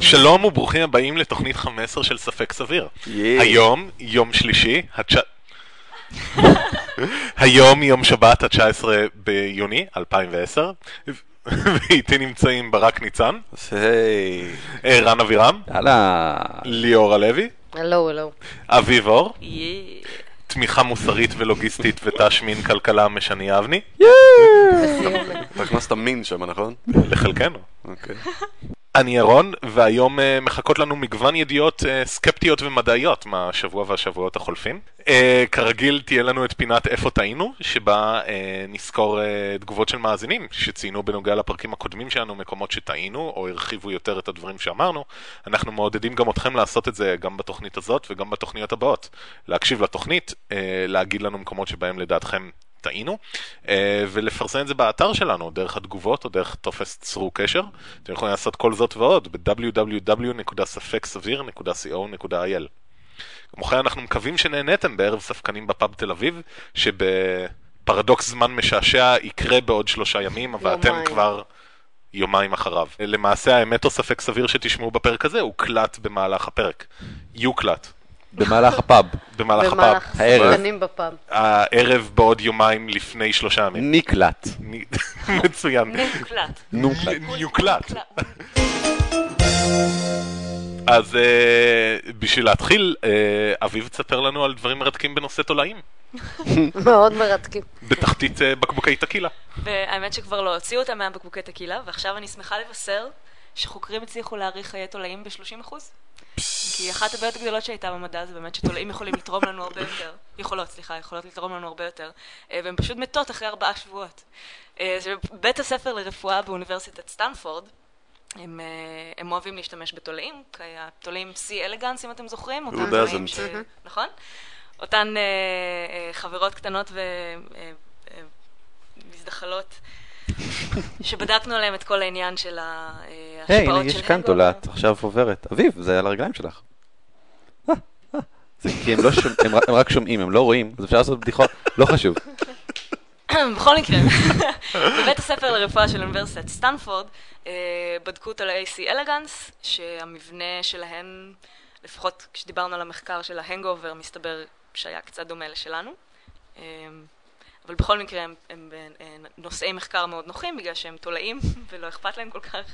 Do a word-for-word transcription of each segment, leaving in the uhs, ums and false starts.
שלום וברוכים הבאים לתוכנית חמש עשרה של ספק סביר. היום, יום שלישי, היום יום שבת, ה-תשעה עשר ביוני אלפיים ועשר, ואיתי נמצאים ברק ניצן, רן אבירם, ליאור הלוי, הלו, הלו, אביב אור, תמיכה מוסרית ולוגיסטית ותשמין כלכלה משני אבני. אתה הכנסת מין שם, נכון? לחלקנו. אוקיי. אני ירון, והיום uh, מחכות לנו מגוון ידיעות uh, סקפטיות ומדעיות מהשבוע והשבועות החולפים. Uh, כרגיל תהיה לנו את פינת איפה טעינו, שבה uh, נזכור uh, תגובות של מאזינים שציינו בנוגע לפרקים הקודמים שלנו מקומות שטעינו, או הרחיבו יותר את הדברים שאמרנו. אנחנו מעודדים גם אתכם לעשות את זה גם בתוכנית הזאת וגם בתוכניות הבאות. להקשיב לתוכנית, uh, להגיד לנו מקומות שבהם לדעתכם טעינו, ולפרסם את זה באתר שלנו, דרך התגובות או דרך טופס צרו קשר. אתם יכולים לעשות כל זאת ועוד ב-דאבליו דאבליו דאבליו נקודה ספק סביר נקודה סי או נקודה איי אל. כמו כן, אנחנו מקווים שנהנתם בערב ספקנים בפאב תל אביב, שבפרדוקס זמן משעשע יקרה בעוד שלושה ימים, אבל אתם כבר יומיים אחריו. למעשה, האמת או ספק סביר שתשמעו בפרק הזה, הוא קלט במהלך הפרק. יוקלט. במהלך הפאב. במהלך הפאב. במהלך ספקנים בפאב. הערב בעוד יומיים לפני שלושה ימים. נקלט. מצוין. נקלט. נוקלט. אז בשביל להתחיל, אביב תספר לנו על דברים מרתקים בנושא תולעים. מאוד מרתקים. בתחתית בקבוקי טקילה. והאמת שכבר לא הוציאו אותם מהבקבוקי טקילה, ועכשיו אני שמחה לבשר שחוקרים הצליחו להאריך חיי תולעים ב-שלושים אחוז. כי אחת הבעיות הגדולות שהייתה במדע זה באמת שתולעים יכולים לתרום לנו הרבה יותר. יכולות, סליחה, יכולות לתרום לנו הרבה יותר. והן פשוט מתות אחרי ארבעה שבועות. בית הספר לרפואה באוניברסיטת סטנפורד, הם, הם אוהבים להשתמש בתולעים, התולעים סי אלגנס, אם אתם זוכרים, אותם תולעים ש... נכון? אותן חברות קטנות ומזדחלות, שבדקנו עליהם את כל העניין של ההשפעות של הנגו. היי, יש כאן תולעת, עכשיו עוברת. אביב, זה על הרגליים שלך. זה כי הם רק שומעים, הם לא רואים, אז אפשר לעשות בדיחות, לא חשוב. בכל מקרה, בבית הספר לרפואה של אוניברסיטת סטנפורד, בדקו תולעי סי אלגנס, שהמבנה שלהן, לפחות כשדיברנו על המחקר של ההנגאובר, מסתבר שהיה קצת דומה לשלנו. אבל בכל מקרה הם, הם, הם נושאי מחקר מאוד נוחים, בגלל שהם תולעים ולא אכפת להם כל כך.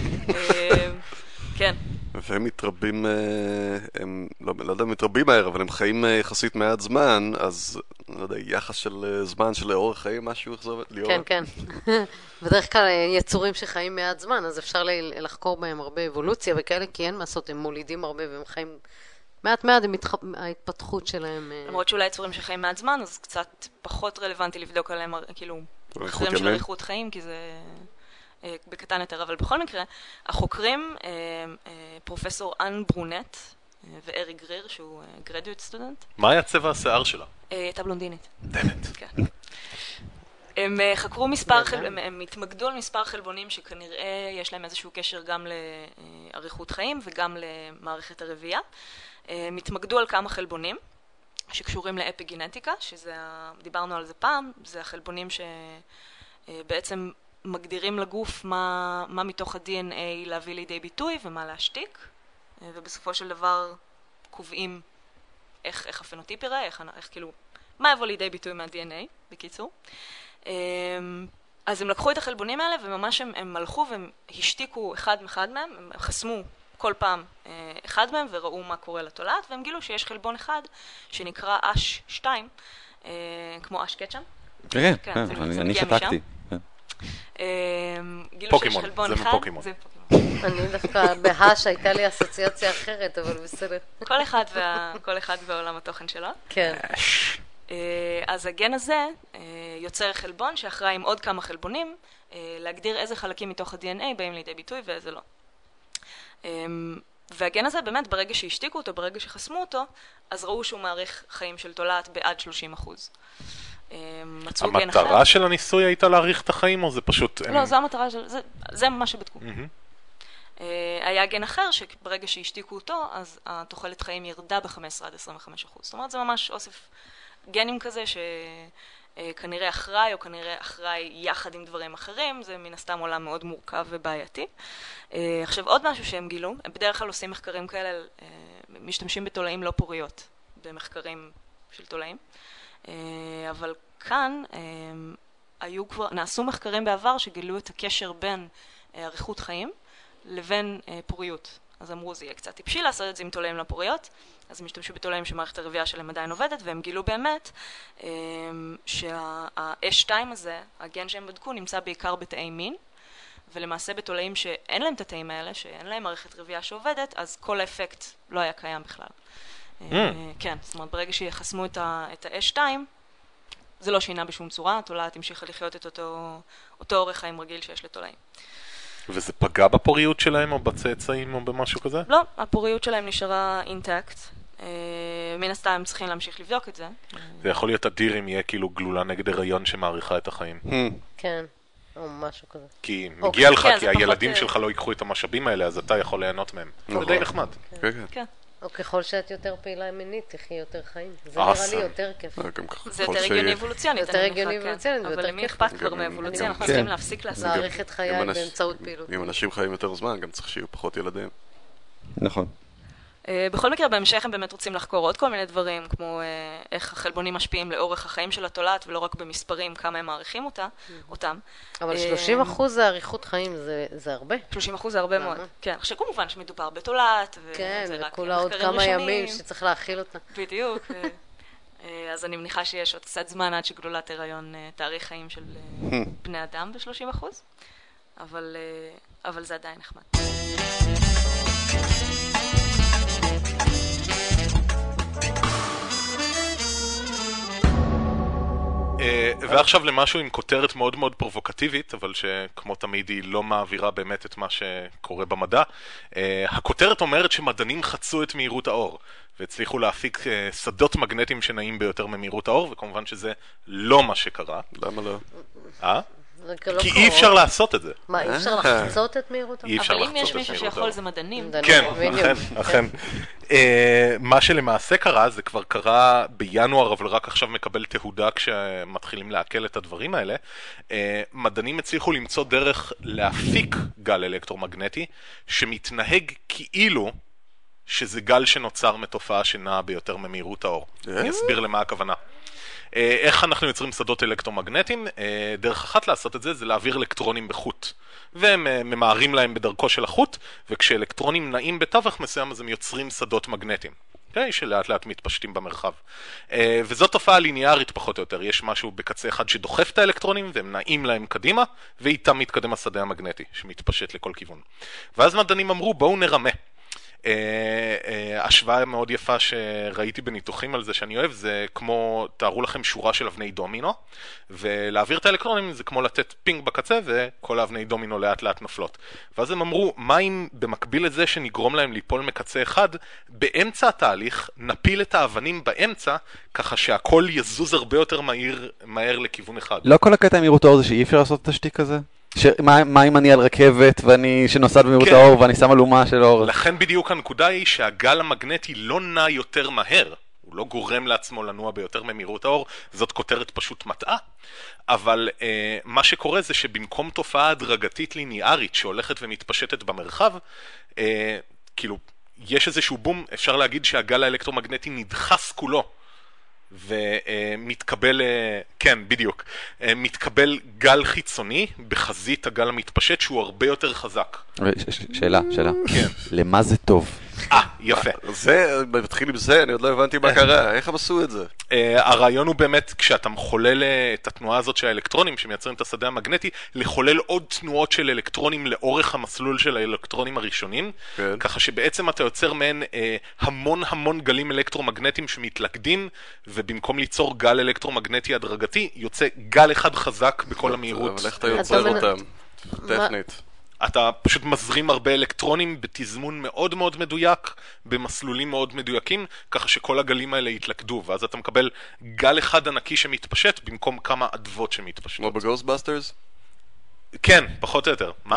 כן. והם מתרבים, הם, לא, לא יודע, מתרבים מהר, אבל הם חיים יחסית מעט זמן, אז, לא יודע, יחס של זמן, של אורך חיים, משהו יחזור ליאור. כן, כן. בדרך כלל יצורים שחיים מעט זמן, אז אפשר לחקור בהם הרבה אבולוציה וכאלה, כי אין מעשות, הם מולידים הרבה והם חיים מעט מעט, ההתפתחות שלהם. למרות שאולי יצורים שחיים מעט זמן, אז קצת פחות רלוונטי לבדוק עליהם, כאילו, מחקרים של אריכות חיים, כי זה בקטן יותר. אבל בכל מקרה, החוקרים, פרופסור אן ברונט וארי גריר, שהוא graduate student. מה היה צבע השיער שלה? הייתה בלונדינית. דמת. כן. הם חקרו מספר, הם התמקדו על מספר חלבונים שכנראה יש להם איזשהו קשר גם לאריכות חיים וגם למערכת הרבייה. הם התמקדו על כמה חלבונים שקשורים לאפיגנטיקה, שזה, דיברנו על זה פעם, זה החלבונים שבעצם מגדירים לגוף מה, מה מתוך ה-די אן איי להביא לידי ביטוי ומה להשתיק, ובסופו של דבר קובעים איך, איך הפנוטיפ יראה, איך, איך כאילו, מה יבוא לידי ביטוי מה-די אן איי, בקיצור. אז הם לקחו את החלבונים האלה וממש הם, הם הלכו והם השתיקו אחד מאחד מהם, הם חסמו כל פעם אחד מהם וראו מה קורה לתולעת, והם גילו שיש חלבון אחד שנקרא אש שתיים, כמו אש קטשם. כן, כן, אני שתקתי. פוקימון, זה מפוקימון. אני דווקא בהש הייתה לי אסוציאציה אחרת, אבל בסדר. כל אחד כל אחד בעולם התוכן שלו. כן. אז הגן הזה יוצר חלבון שאחראי עם עוד כמה חלבונים להגדיר איזה חלקים מתוך ה-די אן איי באים לידי ביטוי ואיזה לא. והגן הזה באמת ברגע שהשתיקו אותו, ברגע שחסמו אותו, אז ראו שהוא מעריך חיים של תולעת בעד שלושים אחוז. המטרה של הניסוי הייתה להאריך את החיים או זה פשוט... לא, זו המטרה של... זה מה שבדקו. היה גן אחר שברגע שהשתיקו אותו, אז התוחלת חיים ירדה ב-חמש עשרה עד עשרים וחמישה אחוז. זאת אומרת, זה ממש אוסף גנים כזה כנראה אחראי או כנראה אחראי יחד עם דברים אחרים, זה מן הסתם עולם מאוד מורכב ובעייתי. עכשיו עוד משהו שהם גילו, הם בדרך כלל עושים מחקרים כאלה, משתמשים בתולעים לא פוריות, במחקרים של תולעים, אבל כאן היו כבר, נעשו מחקרים בעבר שגילו את הקשר בין אריכות חיים לבין פוריות. אז אמרו, זה יהיה קצת טיפשי לעשות את זה עם תולעים לא פוריות, אז הם השתמשו בתולעים שמערכת הרבייה שלהם עדיין עובדת, והם גילו באמת שה-אש שתיים הזה, הגן שהם בדקו, נמצא בעיקר בתאי מין, ולמעשה בתולעים שאין להם את התאים האלה, שאין להם מערכת רבייה שעובדת, אז כל האפקט לא היה קיים בכלל. כן, זאת אומרת, ברגע שיחסמו את ה-אש שתיים, זה לא שינה בשום צורה, התולעת המשיכה לחיות את אותו אורך חיים רגיל שיש לתולעים. וזה פגע בפוריות שלהם או בצאצאים או במשהו כזה? לא, הפוריות שלהם נשארה אינטקט. מן הסתם הם צריכים להמשיך לבדוק את זה. זה יכול להיות אדיר אם יהיה כאילו גלולה נגד הריון שמעריכה את החיים. כן, או משהו כזה. כי מגיע לך, כי הילדים שלך לא ייקחו את המשאבים האלה, אז אתה יכול ליהנות מהם. זה די נחמד. כן. או ככל שאת יותר פעילה מינית, תחי יותר חיים. זה נראה לי יותר כיף. זה יותר הגיוני אבולוציונית. יותר הגיוני אבולוציונית, אבל למי אכפת כבר מאבולוציה? אנחנו צריכים להפסיק לעשות. להאריך את חיי באמצעות פעילות. אם אנשים חיים יותר זמן, גם צריך שיהיו פחות ילדים. נכון. בכל מקרה, בהמשך הם באמת רוצים לחקור עוד כל מיני דברים, כמו איך החלבונים משפיעים לאורך החיים של התולעת, ולא רק במספרים כמה הם מעריכים אותם. אבל שלושים אחוז זה אריכות חיים, זה הרבה. שלושים אחוז זה הרבה מאוד. כן, עכשיו כמובן שמדובר בתולעת, כן, וכולה עוד כמה ימים שצריך להאכיל אותה. בדיוק. אז אני מניחה שיש עוד קצת זמן עד שגלולת הריון תאריך חיים של בני אדם ב-שלושים אחוז, אבל זה עדיין נחמד. ועכשיו למשהו עם כותרת מאוד מאוד פרובוקטיבית, אבל שכמו תמיד היא לא מעבירה באמת את מה שקורה במדע. הכותרת אומרת שמדענים חצו את מהירות האור, והצליחו להפיק שדות מגנטיים שנעים ביותר ממהירות האור, וכמובן שזה לא מה שקרה. למה לא? אה? כי אי אפשר לעשות את זה. מה, אי אפשר לחצות את מהירות האור? אי אפשר אבל לחצות אם את יש מישהו מהירות שיכול האור. זה מדענים. כן, אכן, אכן. מה שלמעשה קרה, זה כבר קרה בינואר, אבל רק עכשיו מקבל תהודה כשמתחילים לעכל את הדברים האלה. מדענים הצליחו למצוא דרך להפיק גל אלקטרומגנטי, שמתנהג כאילו שזה גל שנוצר מתופעה שנעה ביותר ממהירות האור. אני אסביר למה הכוונה. איך אנחנו יוצרים שדות אלקטרומגנטיים? דרך אחת לעשות את זה, זה להעביר אלקטרונים בחוט. והם ממהרים להם בדרכו של החוט, וכשאלקטרונים נעים בתווך מסוים, אז הם יוצרים שדות מגנטיים. Okay, שלאט לאט מתפשטים במרחב. Uh, וזאת תופעה ליניארית פחות או יותר. יש משהו בקצה אחד שדוחף את האלקטרונים, והם נעים להם קדימה, ואיתם מתקדם השדה המגנטי, שמתפשט לכל כיוון. ואז מדענים אמרו, בואו נרמה. Uh, uh, השוואה מאוד יפה שראיתי בניתוחים על זה שאני אוהב, זה כמו, תארו לכם שורה של אבני דומינו, ולהעביר את האלקטרונים זה כמו לתת פינג בקצה, וכל האבני דומינו לאט לאט נופלות. ואז הם אמרו, מה אם במקביל לזה שנגרום להם ליפול מקצה אחד, באמצע התהליך נפיל את האבנים באמצע, ככה שהכל יזוז הרבה יותר מהיר, מהר לכיוון אחד. לא כל הקטע מהירות האור זה שאי אפשר לעשות את השתיק הזה? מה, מה אם אני על רכבת ואני שנוסעת במהירות כן. האור ואני שם אלומה של אור? לכן בדיוק הנקודה היא שהגל המגנטי לא נע יותר מהר, הוא לא גורם לעצמו לנוע ביותר ממהירות האור, זאת כותרת פשוט מטעה, אבל אה, מה שקורה זה שבמקום תופעה הדרגתית ליניארית שהולכת ומתפשטת במרחב, אה, כאילו יש איזשהו בום, אפשר להגיד שהגל האלקטרומגנטי נדחס כולו, ומתקבל, כן, בדיוק, מתקבל גל חיצוני בחזית הגל המתפשט שהוא הרבה יותר חזק. שאלה, שאלה. כן. למה זה טוב? אה, יפה. זה, מתחיל עם זה, אני עוד לא הבנתי מה קרה, איך הם עשו את זה? הרעיון הוא באמת, כשאתה מחולל את התנועה הזאת של האלקטרונים שמייצרים את השדה המגנטי, לחולל עוד תנועות של אלקטרונים לאורך המסלול של האלקטרונים הראשונים, ככה שבעצם אתה יוצר מהן המון המון גלים אלקטרומגנטיים שמתלכדים, ובמקום ליצור גל אלקטרומגנטי הדרגתי, יוצא גל אחד חזק בכל המהירות. אבל איך אתה יוצר אותם? טכנית. אתה פשוט מזרים הרבה אלקטרונים בתזמון מאוד מאוד מדויק, במסלולים מאוד מדויקים, ככה שכל הגלים האלה יתלכדו, ואז אתה מקבל גל אחד ענקי שמתפשט, במקום כמה עדבות שמתפשטות. כמו בגוסטבאסטרס? כן, פחות או יותר. מה?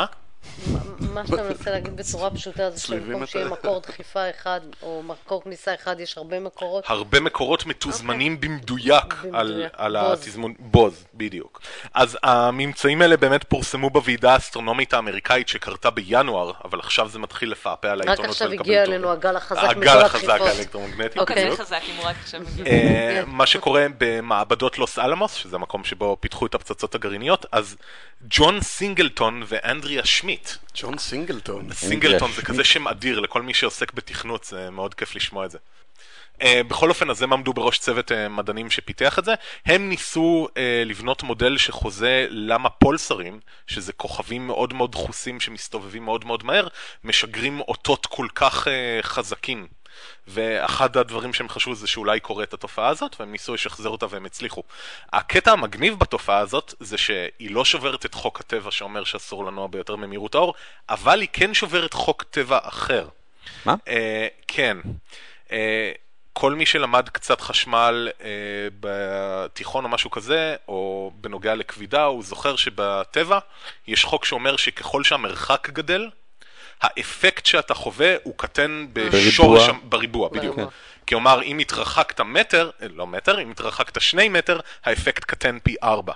מה שאתה מנסה להגיד בצורה פשוטה זה שבמקום שיהיה מקור דחיפה אחד או מקור כניסה אחד יש הרבה מקורות. הרבה מקורות מתוזמנים במדויק על התזמון, בוז, בדיוק. אז הממצאים האלה באמת פורסמו בוועידה האסטרונומית האמריקאית שקרתה בינואר, אבל עכשיו זה מתחיל לפעפע על העיתונות. רק עכשיו הגיע אלינו הגל החזק מכל הדחיפות. הגל החזק האלקטרומגנטי. הוא כזה חזק אם הוא רק עכשיו מגיע. מה שקורה במעבדות לוס אלמוס, שזה המקום שבו פיתחו את הפצצות הגרעיניות, אז ג'ון סינגלטון ואנדריה שמיט. ג'ון סינגלטון. סינגלטון זה כזה שם אדיר לכל מי שעוסק בתכנות, זה מאוד כיף לשמוע את זה. Uh, בכל אופן, אז הם עמדו בראש צוות uh, מדענים שפיתח את זה. הם ניסו uh, לבנות מודל שחוזה למה פולסרים, שזה כוכבים מאוד מאוד דחוסים שמסתובבים מאוד מאוד מהר, משגרים אותות כל כך uh, חזקים. ואחד הדברים שהם חשבו זה שאולי קורה את התופעה הזאת, והם ניסו לשחזר אותה והם הצליחו. הקטע המגניב בתופעה הזאת זה שהיא לא שוברת את חוק הטבע שאומר שאסור לנוע ביותר ממהירות האור, אבל היא כן שוברת חוק טבע אחר. מה? Uh, כן. Uh, כל מי שלמד קצת חשמל uh, בתיכון או משהו כזה, או בנוגע לכבידה, הוא זוכר שבטבע יש חוק שאומר שככל שהמרחק גדל, האפקט שאתה חווה הוא קטן בשורש, בריבוע, בדיוק. כי אומר, אם התרחקת מטר, לא מטר, אם התרחקת שני מטר, האפקט קטן פי ארבע.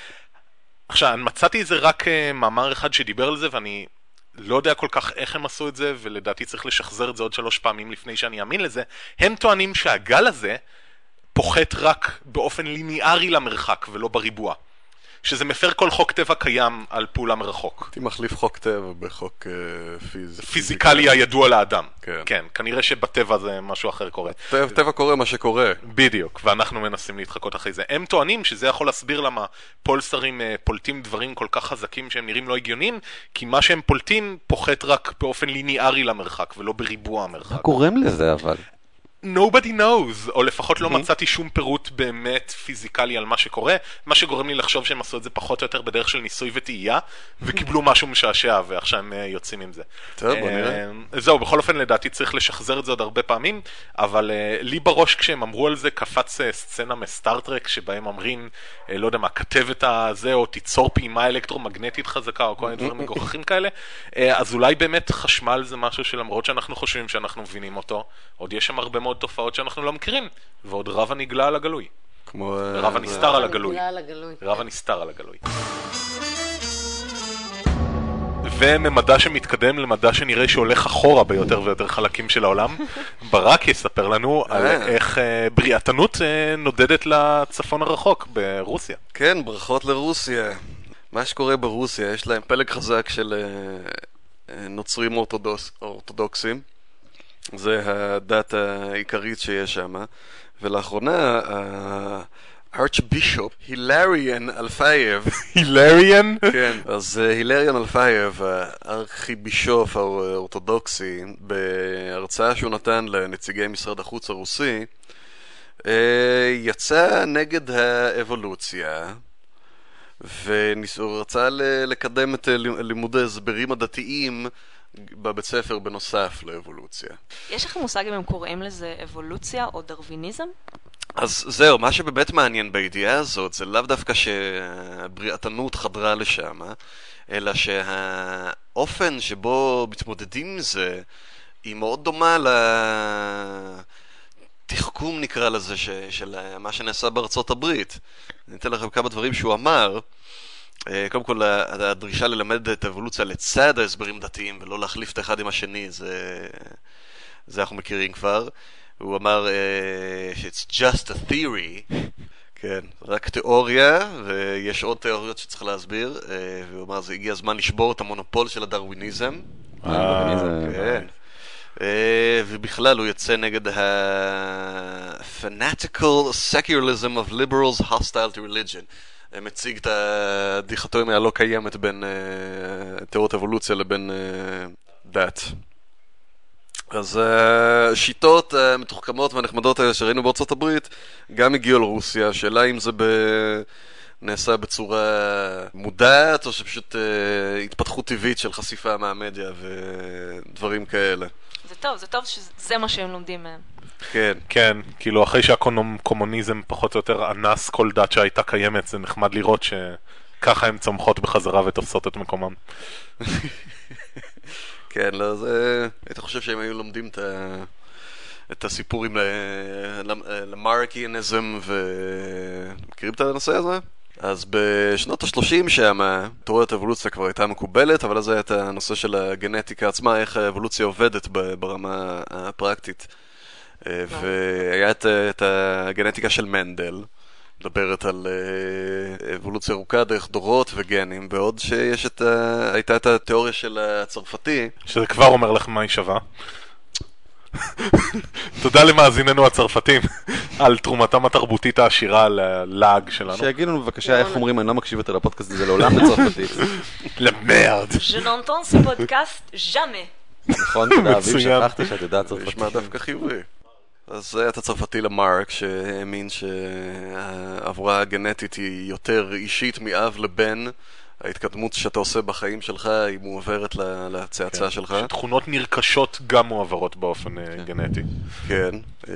עכשיו, אני מצאתי איזה רק מאמר אחד שדיבר על זה, ואני לא יודע כל כך איך הם עשו את זה, ולדעתי צריך לשחזר את זה עוד שלוש פעמים לפני שאני אאמין לזה. הם טוענים שהגל הזה פוחת רק באופן ליניארי למרחק, ולא בריבוע. שזה מפר כל חוק טבע קיים על פעולה מרחוק. הייתי מחליף חוק טבע בחוק uh, פיז... פיזיקלי הידוע לאדם. כן. כן, כנראה שבטבע זה משהו אחר קורה. טבע, טבע קורה מה שקורה. בדיוק, ואנחנו מנסים להתחקות אחרי זה. הם טוענים שזה יכול להסביר למה פולסרים uh, פולטים דברים כל כך חזקים שהם נראים לא הגיוניים, כי מה שהם פולטים פוחת רק באופן ליניארי למרחק, ולא בריבוע המרחק. מה גורם לזה אבל? Nobody knows, או לפחות לא מצאתי שום פירוט באמת פיזיקלי על מה שקורה, מה שגורם לי לחשוב שהם עשו את זה פחות או יותר בדרך של ניסוי וטעייה, וקיבלו משהו משעשע, ועכשיו הם יוצאים עם זה. טוב, בוא נראה. זהו, בכל אופן לדעתי צריך לשחזר את זה עוד הרבה פעמים, אבל לי בראש כשהם אמרו על זה, קפץ סצנה מסטארטרק, שבהם אומרים, לא יודע מה, כתב את הזה, או תיצור פעימה אלקטרומגנטית חזקה, או כל מיני דברים מגוחכים כאלה, אז אולי באמת חשמל זה משהו שלמרות שאנחנו חושבים שאנחנו מבינים אותו, עוד יש שם הרבה מאוד תופעות שאנחנו לא מכירים, ועוד רב הנגלה על הגלוי. כמו... רב הנסתר על הגלוי. הגלוי. רב הנסתר על הגלוי. וממדע שמתקדם למדע שנראה שהולך אחורה ביותר ויותר חלקים של העולם, ברק יספר לנו על איך בריאתנות נודדת לצפון הרחוק ברוסיה. כן, ברכות לרוסיה. מה שקורה ברוסיה, יש להם פלג חזק של נוצרים אורתודוקסים. זה הדת העיקרית שיש שם, ולאחרונה הארצ'בישופ הילריאן אלפייב הילריאן? כן, אז הילריאן אלפייב, הארכיבישופ האורתודוקסי, בהרצאה שהוא נתן לנציגי משרד החוץ הרוסי, יצא נגד האבולוציה, והוא רצה לקדם את לימודי ההסברים הדתיים בבית ספר בנוסף לאבולוציה. יש לכם מושג אם הם קוראים לזה אבולוציה או דרוויניזם? אז זהו, מה שבאמת מעניין בידיעה הזאת זה לאו דווקא שהבריאתנות חדרה לשם, אלא שהאופן שבו מתמודדים עם זה היא מאוד דומה לתחכום נקרא לזה ש... של מה שנעשה בארצות הברית. אני אתן לכם כמה דברים שהוא אמר. קודם כל, הדרישה ללמד את האבולוציה לצד ההסברים דתיים ולא להחליף את אחד עם השני, זה, זה אנחנו מכירים כבר. הוא אמר ש- it's just a theory, כן, רק תיאוריה, ויש עוד תיאוריות שצריך להסביר, והוא אמר, זה הגיע הזמן לשבור את המונופול של הדרוויניזם. כן. ובכלל הוא יוצא נגד ה-fanatical secularism of liberals hostile to religion. מציג את הדיכוטומיה הלא קיימת בין uh, תיאוריות אבולוציה לבין uh, דת. אז uh, שיטות uh, מתוחכמות והנחמדות האלה שראינו בארצות הברית גם הגיעו לרוסיה. השאלה אם זה ב... נעשה בצורה מודעת או שפשוט uh, התפתחות טבעית של חשיפה מהמדיה ודברים כאלה. זה טוב, זה טוב שזה מה שהם לומדים מהם. כן, כן, כאילו אחרי שהקומוניזם פחות או יותר אנס כל דת שהייתה קיימת, זה נחמד לראות ככה הן צומחות בחזרה ותופסות את מקומם. כן, לא, זה... היית חושב שהם היו לומדים את ה... את הסיפורים למרקיאניזם, ומכירים את הנושא הזה? אז בשנות ה-שלושים שם, תיאוריית האבולוציה כבר הייתה מקובלת, אבל אז היה את הנושא של הגנטיקה עצמה, איך האבולוציה עובדת ברמה הפרקטית. והיה את, את הגנטיקה של מנדל, מדברת על אבולוציה ארוכה דרך דורות וגנים, בעוד שיש את ה... הייתה את התיאוריה של הצרפתי. שזה כבר אומר לך מה היא שווה. תודה למאזיננו הצרפתים על תרומתם התרבותית העשירה ללעג שלנו. שיגידו לנו בבקשה איך אומרים, אני לא מקשיב יותר לפודקאסט הזה לעולם בצרפתית. למרד. Je n'entends ce podcast jamais. נכון, תודה אביב, שכחתי שאת יודעת צרפתית. נשמע דווקא חיובי. אז זה היה את הצרפתי למרק, שהאמין שהעבורה הגנטית היא יותר אישית מאב לבן. ההתקדמות שאתה עושה בחיים שלך היא מועברת לצאצא שלך. שתכונות נרכשות גם מועברות באופן גנטי. כן,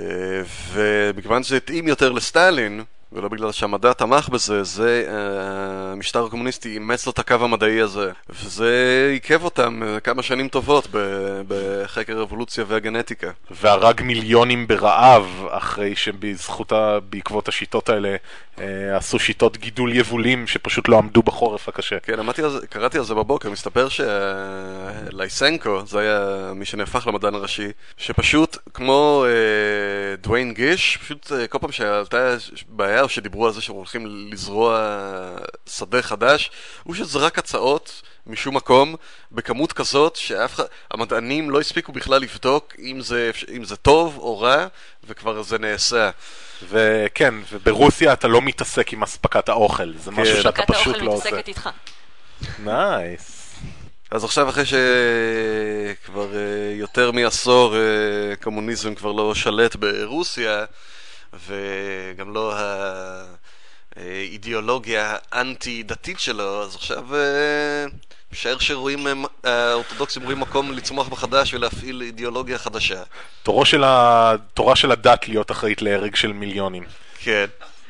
ומכיוון שזה התאים יותר לסטלין, ולא בגלל שהמדע תמך בזה, זה המשטר הקומוניסטי אימץ לו את הקו המדעי הזה, וזה עיכב אותם כמה שנים טובות בחקר האבולוציה והגנטיקה. והרג מיליונים ברעב, אחרי שבזכותה, בעקבות השיטות האלה, עשו שיטות גידול יבולים שפשוט לא עמדו בחורף הקשה. כן, אמרתי, קראתי על זה בבוקר, מסתבר שלייסנקו, זה היה מי שנהפך למדען הראשי, שפשוט כמו דוויין גיש, פשוט כל פעם שעלתה בעיה, או שדיברו על זה שהולכים לזרוע שדה חדש, הוא שזרק הצעות משום מקום, בכמות כזאת שהמדענים לא הספיקו בכלל לבדוק אם זה, אם זה טוב או רע, וכבר זה נעשה. וכן, וברוסיה אתה לא מתעסק עם הספקת האוכל, זה משהו שאתה פשוט לא עושה. הספקת האוכל מתעסקת איתך. נייס. אז עכשיו אחרי שכבר יותר מעשור קומוניזם כבר לא שלט ברוסיה, וגם לא האידיאולוגיה האנטי-דתית שלו, אז עכשיו משער שרואים, האורתודוקסים רואים מקום לצמוח מחדש ולהפעיל אידיאולוגיה חדשה. תורה של, ה... תורה של הדת להיות אחראית להרג של מיליונים. כן.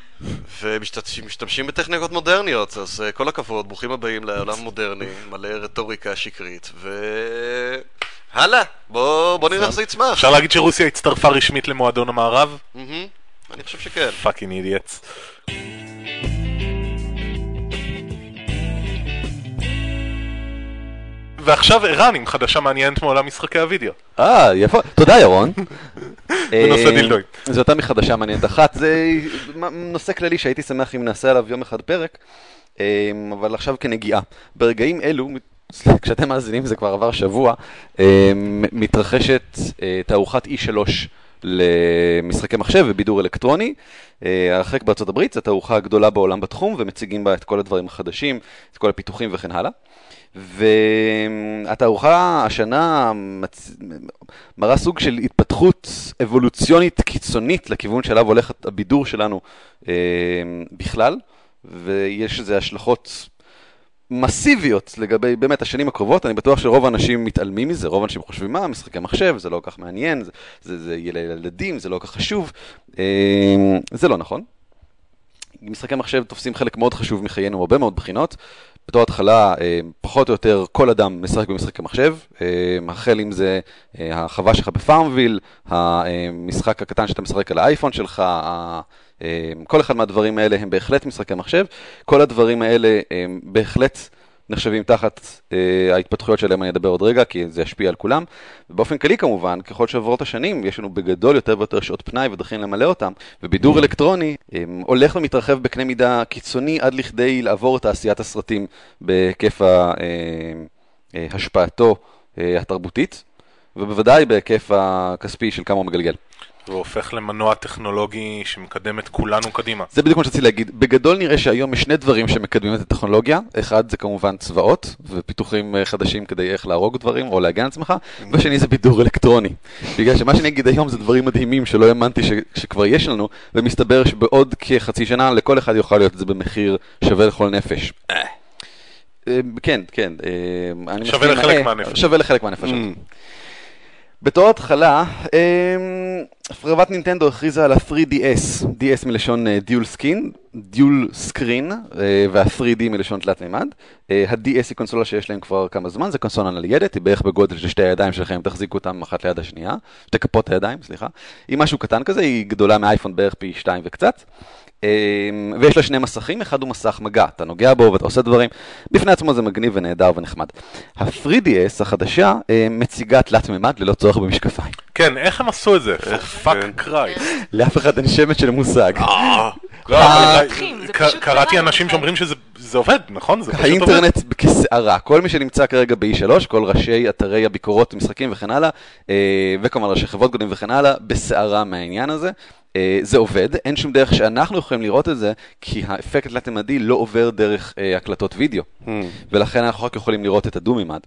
ומשתמשים בטכניקות מודרניות, אז כל הכבוד, ברוכים הבאים לעולם מודרני, מלא רטוריקה שקרית, והלאה, בוא, בוא נראה איך זה יצמח. אפשר להגיד שרוסיה הצטרפה רשמית למועדון המערב? אני חושב שכן. פאקינג אידיאטס. ועכשיו ערן עם חדשה מעניינת מעולם משחקי הוידאו. אה, יפה. תודה ירון. בנושא דילדוי. זו אותה מחדשה מעניינת אחת. זה נושא כללי שהייתי שמח אם נעשה עליו יום אחד פרק, אבל עכשיו כנגיעה. ברגעים אלו, כשאתם מאזינים, זה כבר עבר שבוע, מתרחשת תערוכת אי שלוש למשחקי מחשב ובידור אלקטרוני. הרחק בארצות הברית, זו תערוכה הגדולה בעולם בתחום, ומציגים בה את כל הדברים החדשים, את כל הפיתוחים וכן הלאה. והתערוכה השנה מראה סוג של התפתחות אבולוציונית קיצונית לכיוון שאליו הולך הבידור שלנו בכלל, ויש לזה השלכות מסיביות לגבי באמת השנים הקרובות. אני בטוח שרוב האנשים מתעלמים מזה, רוב האנשים חושבים מה, משחקי מחשב, זה לא כך מעניין, זה, זה, זה ילדים, זה לא כך חשוב. זה לא נכון. משחקי מחשב תופסים חלק מאוד חשוב מחיינו, הרבה מאוד בחינות. בתור התחלה, פחות או יותר כל אדם משחק במשחקי מחשב, החל אם זה החווה שלך בפארמוויל, המשחק הקטן שאתה משחק על האייפון שלך, כל אחד מהדברים האלה הם בהחלט משחקי מחשב, כל הדברים האלה הם בהחלט נחשבים תחת ההתפתחויות שלהם, אני אדבר עוד רגע, כי זה ישפיע על כולם. ובאופן כללי כמובן, ככל שעברות השנים, יש לנו בגדול יותר ויותר שעות פנאי ודרכים למלא אותם, ובידור אלקטרוני הולך ומתרחב בקנה מידה קיצוני עד לכדי לעבור את תעשיית הסרטים בהיקף השפעתו התרבותית, ובוודאי בהיקף הכספי של כמה הוא מגלגל. הוא הופך למנוע טכנולוגי שמקדם את כולנו קדימה. זה בדיוק מה שרציתי להגיד. בגדול נראה שהיום יש שני דברים שמקדמים את הטכנולוגיה. אחד זה כמובן צבאות ופיתוחים חדשים כדי איך להרוג דברים או להגן עצמך, והשני זה בידור אלקטרוני. בגלל שמה שאני אגיד היום זה דברים מדהימים שלא האמנתי ש- שכבר יש לנו, ומסתבר שבעוד כחצי שנה לכל אחד יוכל להיות את זה במחיר שווה לכל נפש. כן, כן. שווה לחלק מהנפש. שווה לחלק מהנפש. בתור התחלה, חברת נינטנדו הכריזה על ה-תרי די אס, די אס מלשון דיול סקין, דיול סקרין, וה-תרי די מלשון תלת מימד. ה-די אס היא קונסולה שיש להם כבר כמה זמן, זה קונסולה ניידת, היא בערך בגודל של שתי הידיים שלכם, תחזיקו אותם אחת ליד השנייה, שתי כפות הידיים, סליחה. היא משהו קטן כזה, היא גדולה מאייפון בערך פי שתיים וקצת. ויש לה שני מסכים, אחד הוא מסך מגע, אתה נוגע בו ואתה עושה דברים, בפני עצמו זה מגניב ונהדר ונחמד. ה-תרי די אס החדשה מציגה תלת מימד ללא צורך במשקפיים. כן, איך הם עשו את זה? פאק קריי. לאף אחד אין שמץ של מושג. קראתי אנשים שאומרים שזה עובד, נכון? האינטרנט כסערה, כל מי שנמצא כרגע ב-אי שלוש, כל ראשי אתרי הביקורות, משחקים וכן הלאה, וכמובן ראשי חברות גדולים וכן הלאה, בסערה מהעניין הזה. זה עובד, אין שום דרך שאנחנו יכולים לראות את זה, כי האפקט התלת-ממדי לא עובר דרך הקלטות וידאו, ולכן אנחנו רק יכולים לראות את הדו-מימד.